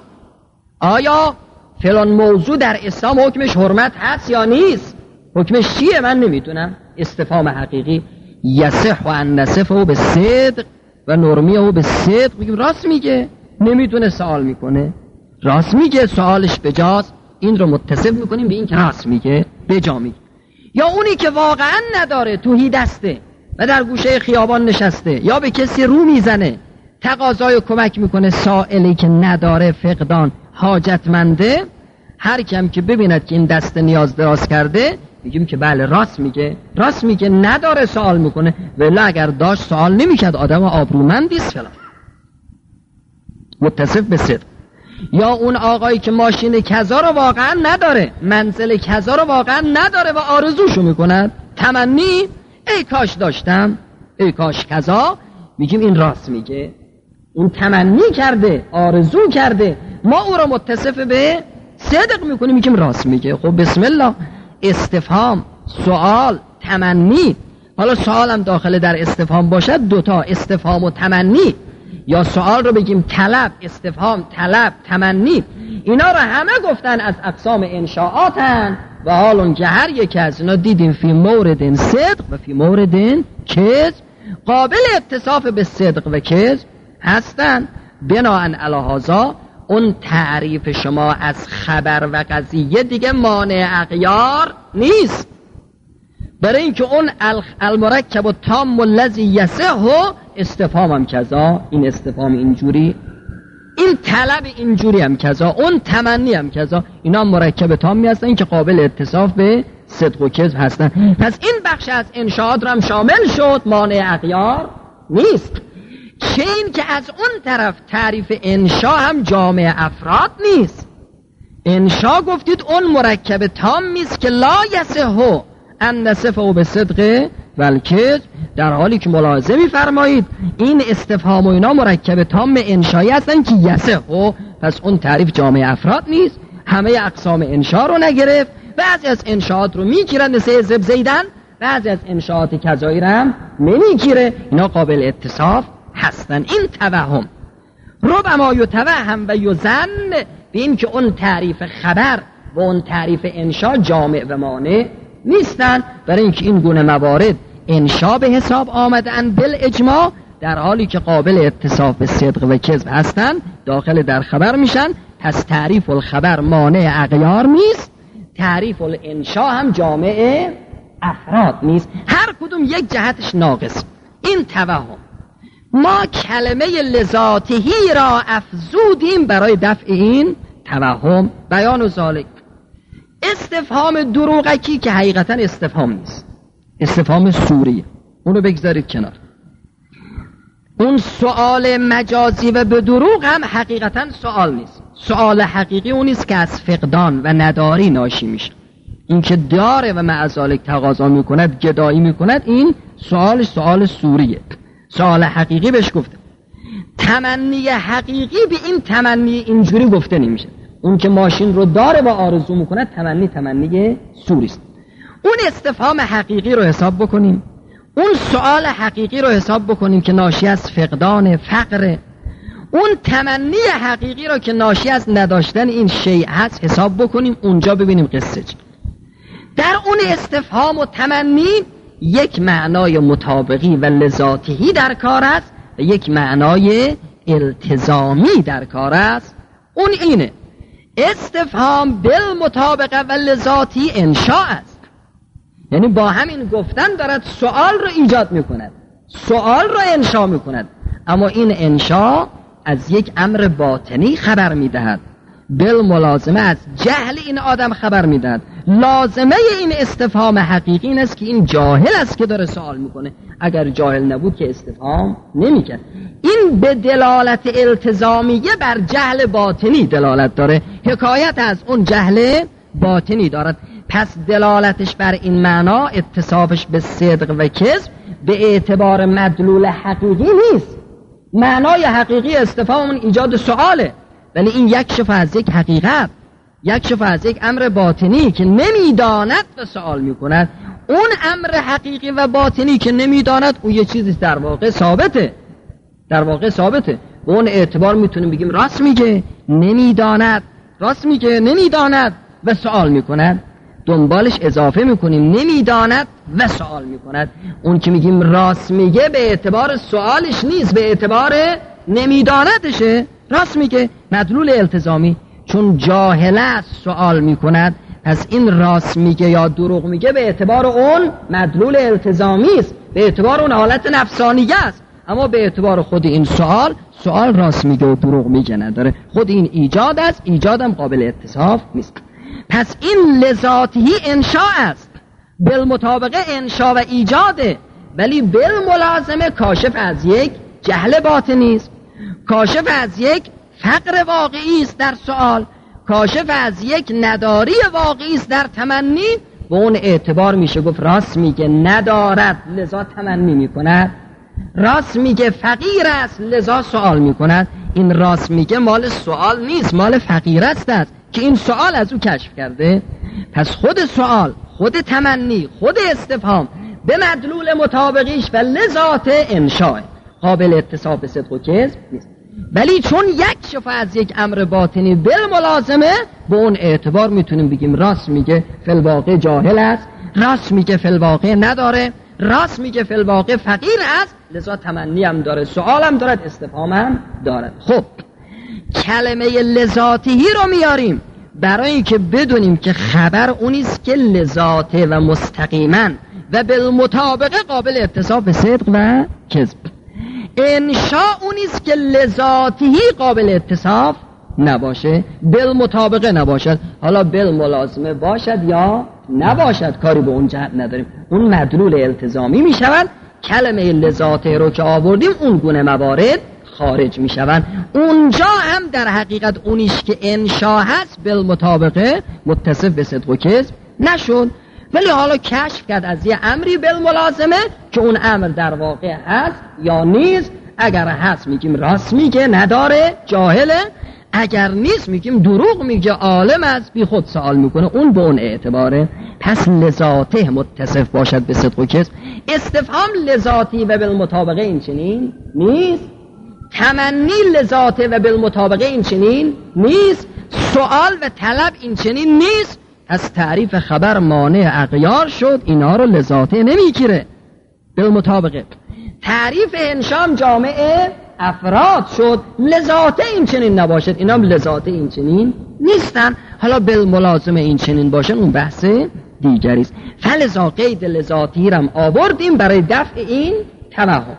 Speaker 1: آیا فلان موضوع در اسلام حکمش حرمت هست یا نیست؟ حکمش چیه؟ من نمیدونم. استفهام حقیقی. یصح و ان نصفه به صدق و نرمیه به صدق. میگیم راست میگه، نمیدونه سوال میکنه، راست میگه، سوالش بجاست، این رو متصف میکنیم به این که راست میگه، بجا میگه. یا اونی که واقعا نداره، توهی دسته و در گوشه خیابان نشسته، یا به کسی رو میزنه، تقاضای کمک میکنه، سائلی که نداره، فقدان، حاجتمنده، هر کم که ببیند که این دست نیاز دراز کرده، میگیم که بله راست میگه، راست میگه، نداره سوال میکنه، ولی اگر داشت سوال نمیکرد، آدم آبرومندیست فلان. متصف به صدق. یا اون آقایی که ماشین کذا رو واقعا نداره، منزل کذا رو واقعا نداره و آرزوشو میکند، تمنی، ای کاش داشتم، ای کاش کذا، میگیم این راست میگه، اون تمنی کرده، آرزو کرده، ما او رو متصف به صدق میکنیم، میگیم راست میگه. خب بسم الله، استفهام، سوال، تمنی. حالا سوالم داخل در استفهام باشد، دوتا، استفهام و تمنی، یا سوال رو بگیم طلب، استفهام، طلب، تمنی، اینا رو همه گفتن از اقسام انشاءاتن و حالون که هر یک از اینا دیدیم فی مورد صدق و فی مورد کذب، قابل اتصاف به صدق و کذب هستن. بناهن علی هذا، اون تعریف شما از خبر و قضیه دیگه مانع اغیار نیست، برای اینکه اون المرکب و تام الذی یصح استفهام هم کذا، این استفهام اینجوری، این طلب اینجوری هم کذا، اون تمنی هم کذا، اینا مرکب تامی هستن که قابل اتصاف به صدق و کذب هستن. پس این بخش از انشاءات رو هم شامل شد، مانع اغیار نیست. چه این که از اون طرف تعریف انشاء هم جامع افراد نیست. انشاء گفتید اون مرکب تامی است که لا یصح ان نصفه به صدق و الکذب، در حالی که ملاحظه می‌فرمایید این استفهام و اینا مرکب تام انشایی هستن که یصح، پس اون تعریف جامع افراد نیست، همه اقسام انشاء رو نگرفت، بعضی از انشاءات رو میگیرن مثل زب زیدن، بعضی از انشاءات کذایی رو هم نمیگیره، اینا قابل اتصاف هستن. این توهم ربما یتوهم و یظن به این که اون تعریف خبر و اون تعریف انشاء جامع و مانع نیستن، برای اینکه این گونه موارد انشاء به حساب آمدن بالاجماع، در حالی که قابل اتصاف به صدق و کذب هستن، داخل در خبر میشن. پس تعریف الخبر مانع اغیار نیست، تعریف الانشاء هم جامع افراد نیست، هر کدوم یک جهتش ناقص. این توهم ما کلمه لذاتهی را افزودیم برای دفع این توهم. بیان و ذالک، استفهام دروغکی که حقیقتا استفهام نیست، استفهام سوریه، اونو بگذارید کنار. اون سؤال مجازی و به دروغ هم حقیقتا سؤال نیست. سؤال حقیقی اون نیست که از فقدان و نداری ناشی میشه، این که داره و معذالک تقاضا میکند، گدایی میکند، این سؤالش سؤال سوریه. سؤال حقیقی بهش گفته. تمنی حقیقی به این تمنی اینجوری گفته نمیشه. اون که ماشین رو داره و آرزو میکنه تمنی تمنی سوری است. اون استفهام حقیقی رو حساب بکنیم، اون سؤال حقیقی رو حساب بکنیم که ناشی از فقدان فقر، اون تمنی حقیقی رو که ناشی از نداشتن این شیء هست حساب بکنیم، اونجا ببینیم قصه چی. در اون استفهام و تمنی یک معنای مطابقی و لذاتی در کار است و یک معنای التزامی در کار است. اون اینه استفهام بالمطابقه و لذاتی انشاء است، یعنی با همین گفتن دارد سوال رو ایجاد میکند، سوال رو انشاء میکند، اما این انشاء از یک امر باطنی خبر میدهد، بالملازمه از جهل این آدم خبر میدهد. لازمه این استفهام حقیقی این است که این جاهل است که داره سوال میکنه، اگر جاهل نبود که استفهام نمیکرد. این به دلالت التزامیه بر جهل باطنی دلالت داره، حکایت از اون جهل باطنی دارد. پس دلالتش بر این معنا اتصافش به صدق و کذب به اعتبار مدلول حقیقی نیست. معنای حقیقی استفهام ایجاد سؤاله، ولی این یک شفا از یک حقیقت، یک شفا از یک امر باطنی که نمیداند و سوال میکند. اون امر حقیقی و باطنی که نمیداند اون یه چیزی در واقع ثابته، در واقع ثابته. به اون اعتبار میتونیم بگیم راست میگه، نمیداند، راست میگه، نمیداند و سوال میکند. دنبالش اضافه میکنیم نمیداند و سوال میکند. اون که میگیم راست میگه به اعتبار سوالش نیست، به اعتبار نمیداندشه. راست میگه مدلول التزامی، چون جاهل است سوال میکند، پس این راست میگه یا دروغ میگه به اعتبار اون مدلول التزامی است، به اعتبار اون حالت نفسانیه است. اما به اعتبار خود این سوال، سوال راست میگه و دروغ میگه نداره، خود این ایجاد است، ایجادم قابل اتصاف نیست. پس این لذاتی انشاء است، بالمطابقه انشاء و ایجاده، ولی بالملازمه کاشف از یک جهل باطنی است، کاشف از یک فقر واقعی است در سوال، کاشف از یک نداری واقعی است در تمنی. به اون اعتبار میشه گفت راست میگه ندارد لذا تمنی میکند، راست میگه فقیر است لذا سوال میکند. این راست میگه مال سوال نیست، مال فقیر است که این سوال از او کشف کرده. پس خود سوال، خود تمنی، خود استفهام به مدلول مطابقیش و لذات انشاء قابل اتصاف به صدق و کذب نیست. ولی چون یک شفا از یک امر باطنی بالملازمه، به اون اعتبار میتونیم بگیم راست میگه فی الواقع جاهل است، راست میگه فی الواقع نداره، راست میگه فی الواقع فقیر است، لذا تمنی هم داره، سوال هم دارد، استفهام هم دارد. خب کلمه لذاتی رو میاریم برای اینکه بدونیم که خبر اونیست که لذاته و مستقیما و بالمطابقه قابل اتصاف به صدق و کذب. انشاء اونیست که لذاتی قابل اتصاف نباشه، بالمطابقه نباشد. حالا بالملازمه باشد یا نباشد کاری به اون جهت نداریم، اون مدلول التزامی می شود. کلمه لذاته رو که آوردیم اون گونه موارد خارج می شوند. اونجا هم در حقیقت اونیش که انشاء هست بالمطابقه متصف به صدق و کذب نشد، ولی حالا کشف کرد از یه امری بالملازمه که اون امر در واقع هست یا نیست. اگر هست میگیم راست میگه نداره جاهله، اگر نیست میگیم دروغ میگه عالم از بی خود سوال میکنه، اون به اون اعتباره. پس لذاته متصف باشد به صدق و کذب. استفهام لذاتی و بالمطابقه این چنین نیست، تمنی لذاته و بالمطابقه این چنین نیست، سوال و طلب این چنین نیست. از تعریف خبر مانع اغیار شد، اینا رو لذاته نمیگیره بالمطابقه. تعریف انشام جامعه افراد شد، لذاته این چنین نباشد، اینا هم لذاته این چنین نیستن. حالا بالملازمه این چنین باشن اون بحث دیگری است. فلذا قید لذاتی رم آوردیم برای دفع این توهم.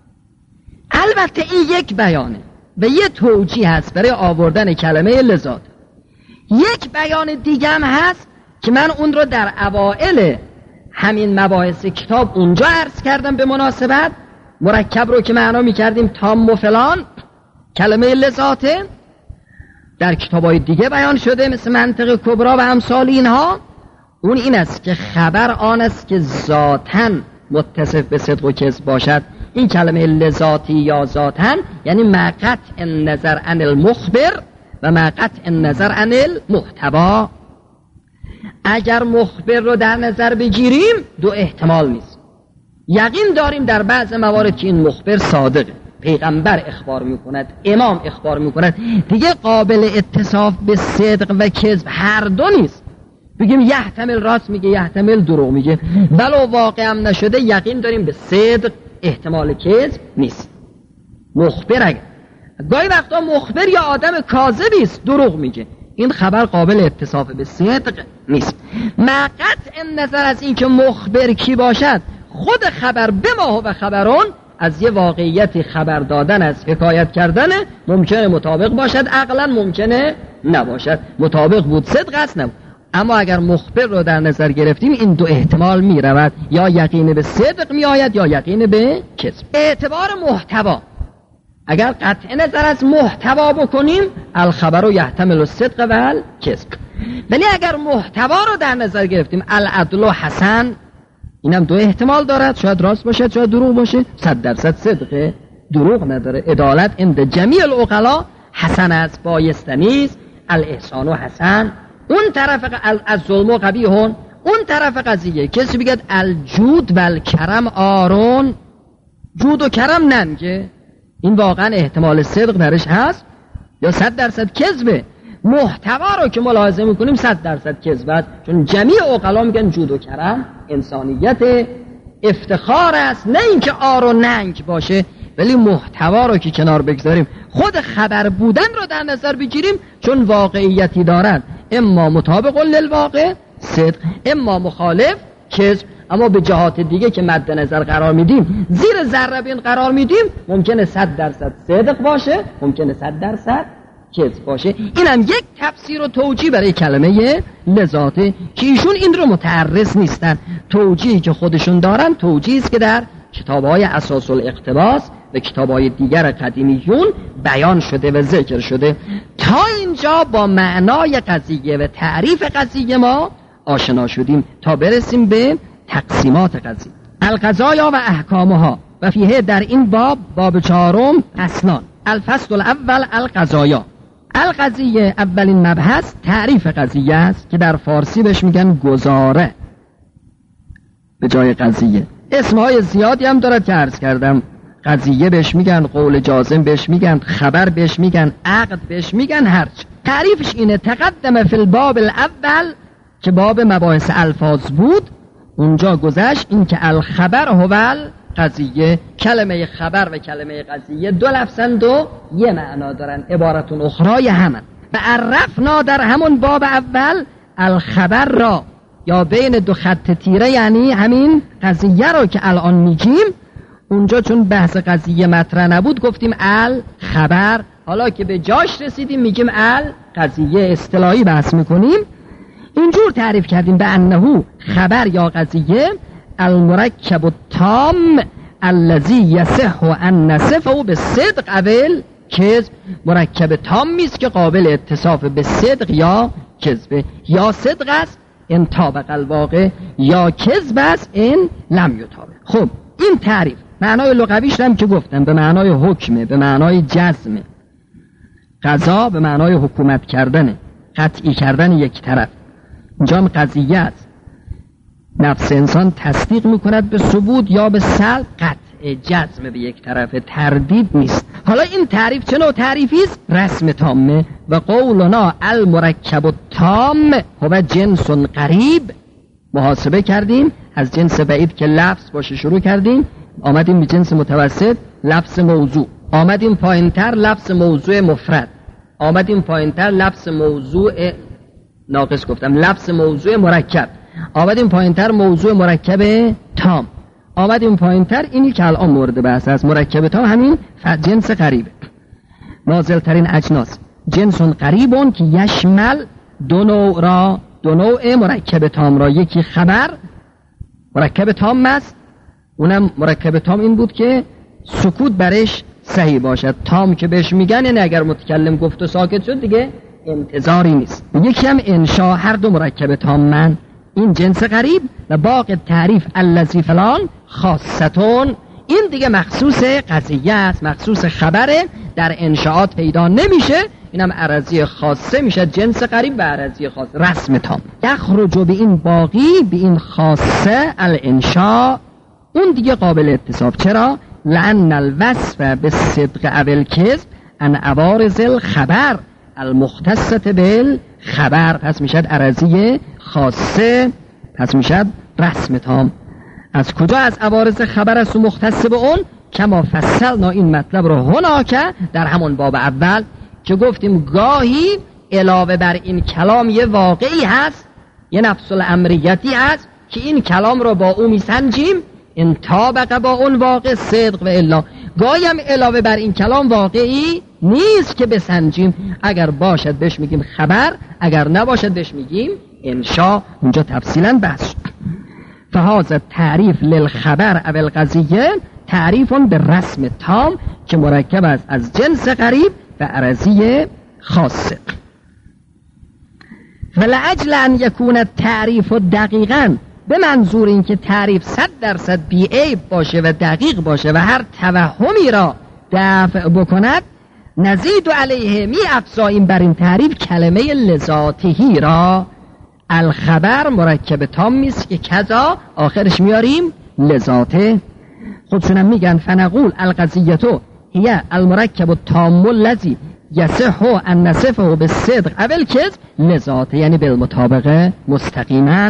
Speaker 1: البته این یک بیانه و یه توجیه هست برای آوردن کلمه لذات. یک بیان دیگه هم هست که من اون رو در اوائل همین مباحث کتاب اونجا عرض کردم به مناسبت. مرکب رو که معنا می کردیم تام و فلان، کلمه لذاته در کتابای دیگه بیان شده مثل منطق کبرا و امثال اینها. اون این است که خبر آن است که ذاتاً متصف به صدق و کذب باشد، این کلمه لذاتی یا ذاتن یعنی مقطع النظر عن المخبر و مقطع النظر عن المحتوا. اگر مخبر رو در نظر بگیریم دو احتمال نیست. یقین داریم در بعض موارد که این مخبر صادقه، پیغمبر اخبار میکند، امام اخبار میکند، دیگه قابل اتصاف به صدق و کذب هر دو نیست. بگیم یحتمل راست میگه، یحتمل دروغ میگه، ولو واقع هم نشده یقین داریم به صدق، احتمال کذب نیست. مخبر اگر گاهی وقتا مخبر یا آدم کاذبی است، دروغ میگه، این خبر قابل اتصاف به صدق نیست. مع قطع نظر از این که مخبر کی باشد، خود خبر به ما و خبرون از یه واقعیتی خبر دادن، از حکایت کردن، ممکنه مطابق باشد، عقلا ممکنه نباشد. مطابق بود صدق است نبود. اما اگر مخبر رو در نظر گرفتیم این دو احتمال می رود، یا یقین به صدق می آید یا یقین به کذب. اعتبار محتوا، اگر قطع نظر از محتوا بکنیم الخبر یحتمل الصدق و الکذب. ولی اگر محتوا رو در نظر گرفتیم العدل و حسن، اینم دو احتمال دارد، شاید راست باشد شاید دروغ باشه. صد درصد صدقه، دروغ نداره. عدالت عند جمیع العقلا حسن است، بایستنی است. الاحسان و حسن. اون طرف از ظلم و قبیحون، اون طرف قضیه کسی بگد الجود و الکرم آرون، جود و کرم ننگه، این واقعا احتمال صدق درش هست یا صد درصد کذبه. محتوا رو که ملاحظه میکنیم صد درصد کذبت، چون جمیع عقلا میگن جود و کرم انسانیت، افتخار است، نه اینکه آر و ننگ باشه. ولی محتوا رو که کنار بگذاریم، خود خبر بودن رو در نظر بگیریم، چون واقعیتی دارد، اما مطابق للواقع صدق، اما مخالف کذب. اما به جهات دیگه که مد نظر قرار میدیم، زیر ذره بین قرار میدیم، ممکنه صد درصد صدق باشه، ممکنه صد درصد کذب باشه. اینم یک تفسیر و توجیه برای کلمه لذاته که ایشون این رو متعرض نیستن. توجیهی که خودشون دارن توجیهی است که در کتاب‌های اساس الاقتباس و کتاب‌های دیگر قدیمیون بیان شده و ذکر شده. تا اینجا با معنای قضیه و تعریف قضیه ما آشنا شدیم تا برسیم به تقسیمات قضیه. القضایا و احکامها و فیه، در این باب باب چهارم اصلان. الفصل الاول القضایا. القضیه اولین مبحث تعریف قضیه است که در فارسی بهش میگن گزاره به جای قضیه. اسمهای زیادی هم دارد که عرض کردم. قضیه بهش میگن، قول جازم بهش میگن، خبر بهش میگن، عقد بهش میگن، هرچ. تعریفش اینه: تقدم فی الباب الاول که باب مباحث الفاظ بود، اونجا گذشت این که الخبر هو القضیه. کلمه خبر و کلمه قضیه دو لفظند و یه معنا دارن، عبارتون اخرای همن. و عرفنا در همون باب اول الخبر را، یا بین دو خط تیره یعنی همین قضیه رو که الان میگیم. اونجا چون بحث قضیه مطرح نبود گفتیم الخبر، حالا که به جاش رسیدیم میگیم القضیه، اصطلاحی بحث میکنیم. اینجور تعریف کردیم به انه خبر یا قضیه المرکب التام الذی یصح ان نصفه بالصدق اول کذب. مرکب تامی است که قابل اتصاف به صدق یا کذب، یا صدق است ان طابق الواقع، یا کذب است ان لم یطابق. خب این تعریف معنای لغویش هم که گفتم به معنای حکمه، به معنای جزمه. قضا به معنای حکومت کردنه، قطعی کردن یک طرف. اینجا هم قضیه است. نفس انسان تصدیق میکند به ثبوت یا به سلب، قطع جزم به یک طرف، تردید نیست. حالا این تعریف چه نوع تعریفی است؟ رسم تامه. و قولنا المرکب التام هو جنس قریب. محاسبه کردیم از جنس بعید که لفظ باشه شروع کردیم، آمدیم به جنس متوسط لفظ موضوع، آمدیم پایینتر لفظ موضوع مفرد، آمدیم پایینتر لفظ موضوع ناقص گفتم لفظ موضوع مرکب، آمدیم پایینتر موضوع مرکب تام، آمدیم پایینتر اینی که الان مورد بحث است، مرکب تام همین جنس قریب. نازل ترین اجناس جنس قریبون که یشمل دو نوع را، دو نوع مرکب تام را. یکی خبر مرکب تام است، اونم مرکب تام این بود که سکوت برش صحیح باشد. تام که بهش میگن این اگر متکلم گفت و ساکت شد دیگه انتظاری نیست. یکی هم انشا، هر دو مرکب تام من، این جنس قریب. و باقی تعریف الذی فلان خاصتون، این دیگه مخصوص قضیه است، مخصوص خبره، در انشاءات پیدا نمیشه. اینم عرضی خاصه میشه، جنس قریب به عرضی خاص، رسم تام. یخرج به این باقی به این خاصه الانشاء، اون دیگه قابل اتصاف. چرا؟ لأن الوصف بالصدق او الکذب عن عوارض الخبر المختصة بالخبر، پس میشد عرضی خاصه، پس میشد رسم تام. از کجا؟ از عوارض خبر است و مختص به اون. کما فصلنا، این مطلب رو هنا که در همون باب اول که گفتیم گاهی علاوه بر این کلام یه واقعی هست، یه نفس الامریتی هست که این کلام رو با اون میسنجیم ان طابق با اون واقع صدق و الا. گاهی هم علاوه بر این کلام واقعی نیست که بسنجیم، اگر باشد بهش میگیم خبر، اگر نباشد بهش میگیم انشاء. اونجا تفصیلا بحث شد. فهذا تعریف للخبر او القضیه تعریف به رسم تام که مرکب است از جنس قریب و عرضی خاصه. ولعجل ان یکون تعریف دقیقا، به منظور این که تعریف صد درصد بی عیب باشه و دقیق باشه و هر توهمی را دفع بکند، نزید علیه می افزاییم بر این تعریف کلمه لذاتهی را. الخبر مرکب تامی است که کذا آخرش میاریم لذاته. خودشونم میگن فنقول القضیتو هی المرکب التام الذی یصح ان نصفه بالصدق او الکذب لذاته، یعنی بالمطابقه مستقیما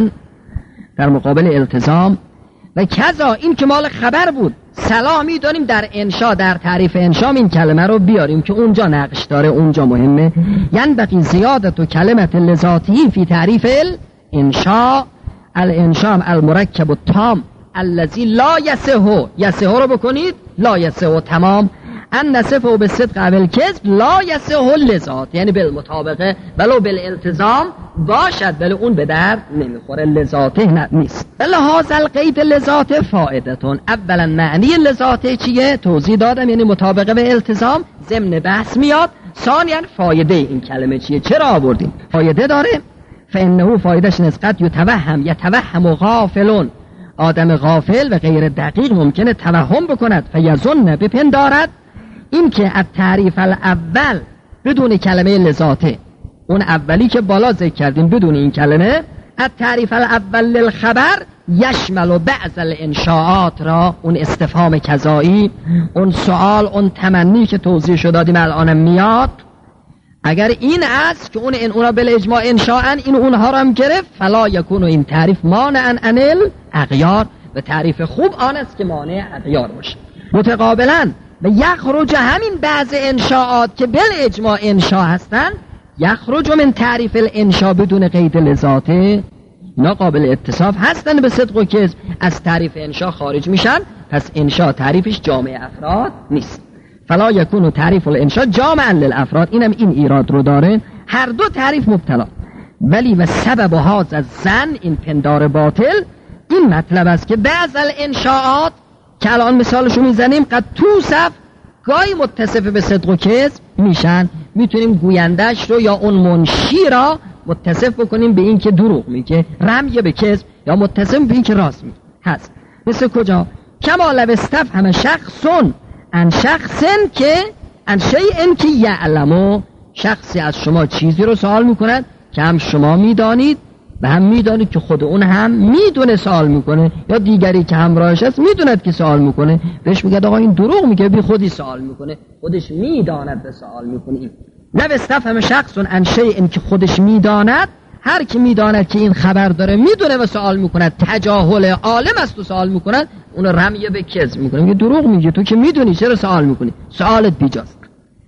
Speaker 1: در مقابل التزام. و کذا این که مال خبر بود، سلامی داریم در انشا، در تعریف انشا این کلمه رو بیاریم که اونجا نقش داره، اونجا مهمه. یعنی بقی زیادت و کلمت لذاتی فی تعریف الانشا. الانشا المرکب التام الذی لا یصح، یصح رو بکنید لا یصح تمام، ان نصفه بالصدق او الکذب لا یصح لذات، یعنی بالمطابقه ولو بالالتزام باشد ولی اون به درد نمیخوره، لذاته نیست. لحاظ القید لذاته فائدتون. اولا معنی لذاته چیه؟ توضیح دادم، یعنی مطابقه به التزام، ضمن بحث میاد. ثانیا فایده این کلمه چیه، چرا آوردیم؟ فایده داره. فانه فایدهش نسقط یتوهم یتوهم غافلون، آدم غافل و غیر دقیق ممکنه توهم بکند، فیظن بپندارد این که از تعریف الاول بدون کلمه لذاته، اون اولی که بالا ذکر کردیم بدون این کلمه، از تعریف الاول للخبر یشمل و بعض الانشاءات را، اون استفهام کذایی، اون سوال، اون تمنی که توضیح شد دادیم الانم میاد. اگر این است که اون این اونا بالاجماع انشاءن این اونها را هم گرفت، فلا یکون این تعریف مانعا عن الاغیار، و تعریف خوب آن است که مانع اغیار باشه. متقابلا و یخرج همین بعض انشاءات که بالاجماع انشاء هستن، یخرج من تعریف الانشاء بدون قید لذاته، اینا قابل اتصاف هستن به صدق و کذب، از تعریف انشاء خارج میشن، پس انشاء تعریفش جامع افراد نیست. فلا یکون تعریف الانشاء جامعا للافراد، اینم این ایراد رو داره، هر دو تعریف مبتلا. ولی و سبب هذا الظن، این پندار باطل، این مطلب است که بعض الانشاءات که الان مثالشو میزنیم قد توصف، گاهی متصف به صدق و کذب میشن، میتونیم گویندش رو یا اون منشی را متصف بکنیم به این که دروغ میگه، رمی به کذب، یا متصف به این که راست میگه هست. مثل کجا؟ کما لو استفهم شخصون ان شخصن که ان شیئن که یعلمو، شخصی از شما چیزی رو سوال میکند که هم شما میدانید و هم میدانید که خود اون هم میدونه سوال میکنه، یا دیگری که همراهش هست میدوند که سوال میکنه، بهش میگه آقا این دروغ میگه، بی خودی سوال میکنه، خودش میداند به سوال میکنه. لو استفهم شخصون ان شیئن که خودش میداند، هر کی میداند که این خبر داره میدونه و سوال میکند، تجاهل عالم است و سوال میکند، اون رمی به کذب میکنه، میگه دروغ میگه، تو که میدونی چرا سوال میکنی، سوالت بیجاست.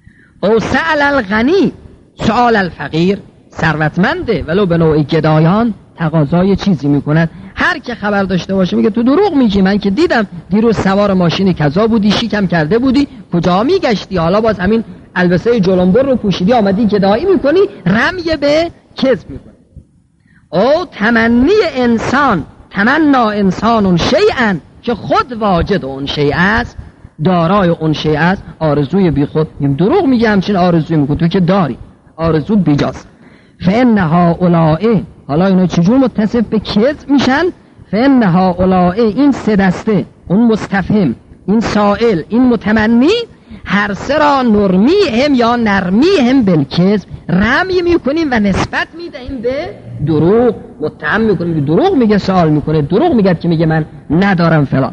Speaker 1: او سأل الغنی سؤال الفقیر، ثروتمنده ولو به نوع گدایان تقاضای چیزی میکند، هر که خبر داشته باشه میگه تو دروغ میگی، من که دیدم دیروز سوار ماشین کذا بودی، شیکم کرده بودی، کجا میگشتی، حالا باز همین البسه جلنبر رو پوشیدی آمدی گدایی میکنی، رمی به کذب میکنی. او تمنی انسان، تمنا انسان شیئا که خود واجد اون شیء است، دارای اون شیء است، آرزوی بی خود، این دروغ میگه همچین آرزوی میکنی، تو که داری، آرزو بیجاست. فانها اولائه، حالا اینا چجور متصف به کذب میشن؟ فانها اولائه، این سه دسته، اون مستفهم این سائل، این متمنی، هر سه را نرمی هم یا نرمی هم بالکذب رمی میکنیم و نسبت میدهیم به دروغ، متهم میکنیم. دروغ میگه، سوال میکنه، دروغ میگه که میگه من ندارم فلان.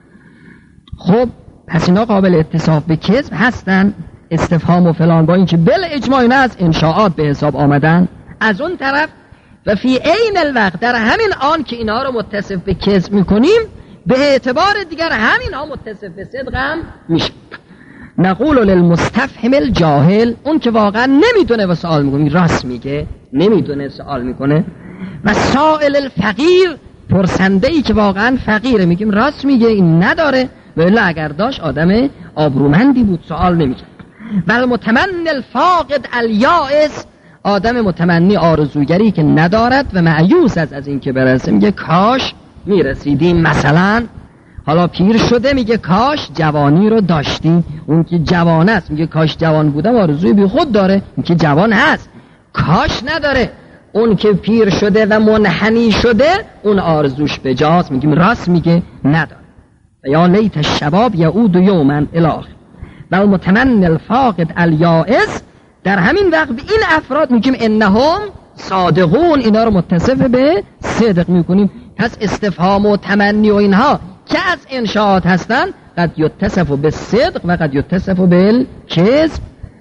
Speaker 1: خب پس اینا قابل اتصاف به کذب هستن، استفهام و فلان، با اینکه بل اجماع اینا از انشاءات به حساب آمدن. از اون طرف و فی عین الوقت، در همین آن که اینا رو متصف به کذب میکنیم، به اعتبار دیگر همین ها متصف به صدق هم میشه. نقول للمستفهم الجاهل، اون که واقعا نمیدونه و سوال میکنه، راست میگه، نمیدونه سوال میکنه. و سائل الفقیر، پرسنده ای که واقعا فقیره، میگیم راست میگه، این نداره، ولی اگر داشت آدم آبرومندی بود، سوال نمیکرد. و المتمنی الفاقد الیائس، آدم متمنی آرزوگری که ندارد و مایوس از از این که برسه، میگه کاش میرسیدیم. مثلا حالا پیر شده، میگه کاش جوانی رو داشتیم. اون که جوان است میگه کاش جوان بودم، آرزوی بی خود داره. اون که جوان هست کاش نداره. اون که پیر شده و منحنی شده، اون آرزوش بجاست، میگیم راست میگه، نداره. یا لیت الشباب یعود یوما الاخر. و المتمنی الفاقد الیائس، در همین وقت به این افراد میگیم انهم صادقون، اینا رو متصف به صدق میکنیم. پس استفهام و تمنی و اینها که از انشاءات هستن، قد یتصف به صدق و قد یتصف به کذب.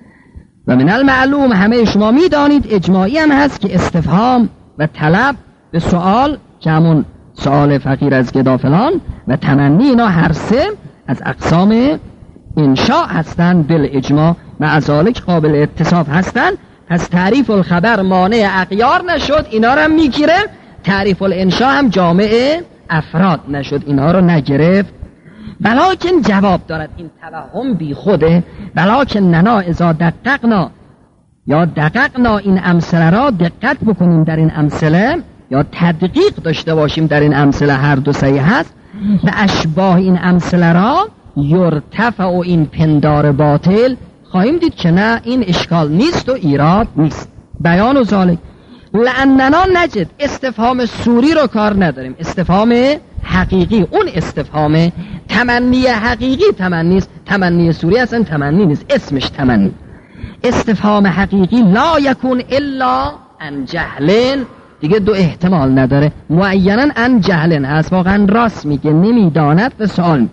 Speaker 1: و من المعلوم، همه شما میدانید، اجماعی هم هست که استفهام و طلب به سوال، که همون سوال فقیر از گدا فلان، و تمنی، اینا هر سه از اقسام انشاء هستن بل اجماع، و ذالک قابل اتصاف هستن. پس تعریف الخبر مانع اغیار نشد، اینا رو هم میگیره. تعریف الانشاء هم جامع افراد نشد، اینا رو نگرفت. بلاکن جواب دارد، این توهم بی خوده. بلاکن ننا اذا دققنا یا دققنا این امثله را، دقت بکنیم در این امثله، یا تدقیق داشته باشیم در این امثله، هر دو صحیح هست. و اشباه این امثله را یرتفع و این پندار باطل، خواهیم دید که نه، این اشکال نیست و ایراد نیست. بیان و ذالک لعننا نجد، استفهام سوری رو کار نداریم، استفهام حقیقی، اون استفهام تمنی حقیقی تمنی است، تمنی سوری اصلا تمنی نیست، اسمش تمنی. استفهام حقیقی لا یکون الا عن جهل، دیگه دو احتمال نداره، معینا عن جهل هست، واقعا راست میگه، نمیداند و سوال.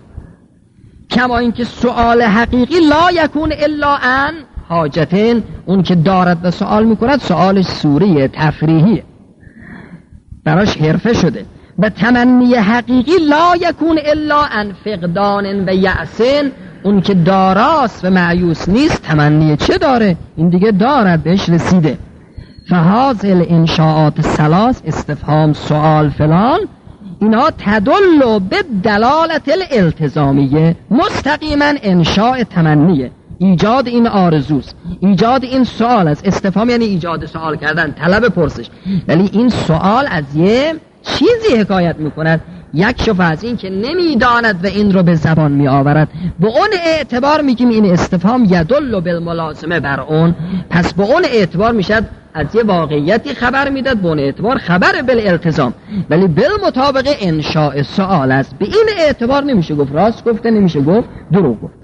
Speaker 1: کما اینکه سوال حقیقی لا یکون الا عن حاجتین، اون که دارد و سوال میکند سوالش سوریه، تفریحیه، براش حرفه شده. و تمنی حقیقی لا یکون الا عن فقدان و یأسین، اون که داراست و معیوس نیست، تمنی چه داره؟ این دیگه دارد، بهش رسیده. فهذه انشاءات ثلاث، استفهام، سوال، فلان، اینا تدل به دلالت الالتزامیه، مستقیما انشاء تمنیه، ایجاد این آرزوست، ایجاد این سوال است. استفهام یعنی ایجاد سوال کردن، طلب پرسش، ولی این سوال از یه چیزی حکایت میکند، یک شفا از این که نمیداند و این رو به زبان می آورد. به اون اعتبار میگیم این استفهام یدل بالملازمه بر اون، پس به اون اعتبار میشد از یه واقعیتی خبر میداد، به اون اعتبار خبر بالالتزام، ولی بالمطابق انشاء سوال است. به این اعتبار نمیشه گفت راست گفته، نمیشه گفت دروغ گفت.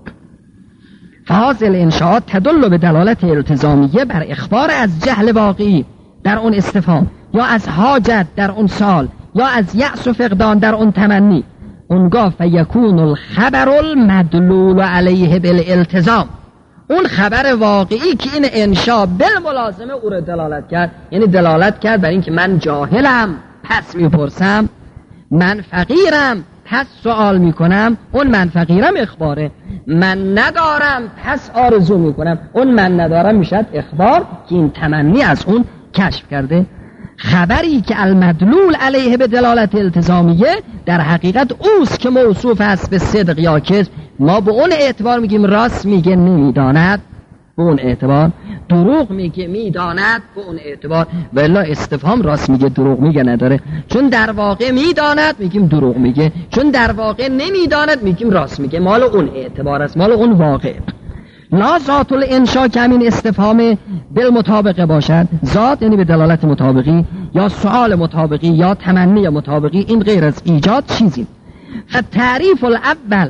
Speaker 1: فهذه الانشاءات تدل به دلالت التزامیه بر اخبار از جهل واقعی در اون استفهام، یا از حاجت در اون سال، یا از یأس و فقدان در اون تمنی. اونگاه فیکون الخبر المدلول علیه بالالتزام، اون خبر واقعی که این انشاء بالملازمه او رو دلالت کرد، یعنی دلالت کرد بر این که من جاهلم پس میپرسم، من فقیرم پس سوال میکنم، اون من فقیرم اخباره، من ندارم پس آرزو میکنم، اون من ندارم میشد اخبار که این تمنی از اون کشف کرده. خبری که المدلول علیه به دلالت التزامیه در حقیقت اوست که موصوف است به صدق یا کذب. ما به اون اعتبار میگیم راست میگه نمیداند، به اون اعتبار دروغ میگه میداند، به اون اعتبار. ولی استفهام راست میگه دروغ میگه نداره، چون در واقع میداند میگیم دروغ میگه، چون در واقع نمیداند میگیم راست میگه. مال اون اعتبار است، مال اون واقع. لا ذات الانشاء که همین استفهام بالمطابقه باشد، ذات یعنی به دلالت مطابقی، یا سؤال مطابقی، یا تمنی مطابقی، این غیر از ایجاد چیزی. فتعریف الاول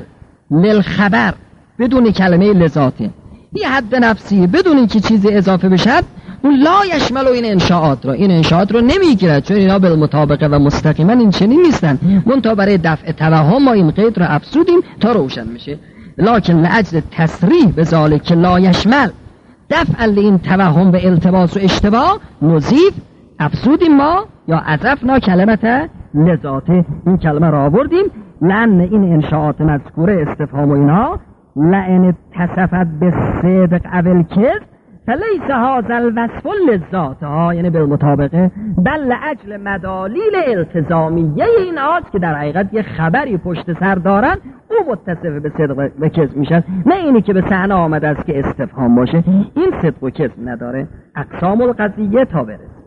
Speaker 2: للخبر بدون کلمه لذاته، بی حد نفسی بدون اینکه چیزی اضافه بشد، اون لا یشمل این انشاءات را، این انشاءات رو نمیگیرد، چون اینا بالمطابقه و مستقیما این چنین نیستن. منتها برای دفع توهم ما این قید رو افزودیم تا روشن میشه. لکن لاجل تصریح به ذالک لا یشمل دفع این توهم به التباس و اشتباه نضیف افزودیم ما یا اضفنا کلمت لذاته، این کلمه را آوردیم. لأن این انشاءات مذکوره استفهام و اینا لئن اتصفت به صدق اول کذب فلیس هذا الوصف للذات ها، یعنی بالمطابقه، بل لاجل مدالیل التزامیه این هاست که در حقیقت یه خبری پشت سر دارن، او متصف به صدق و کذب میشن، نه اینی که به صحنه آمده است که استفهام باشه. این صدق و کذب نداره. اقسام القضیه تا برسه.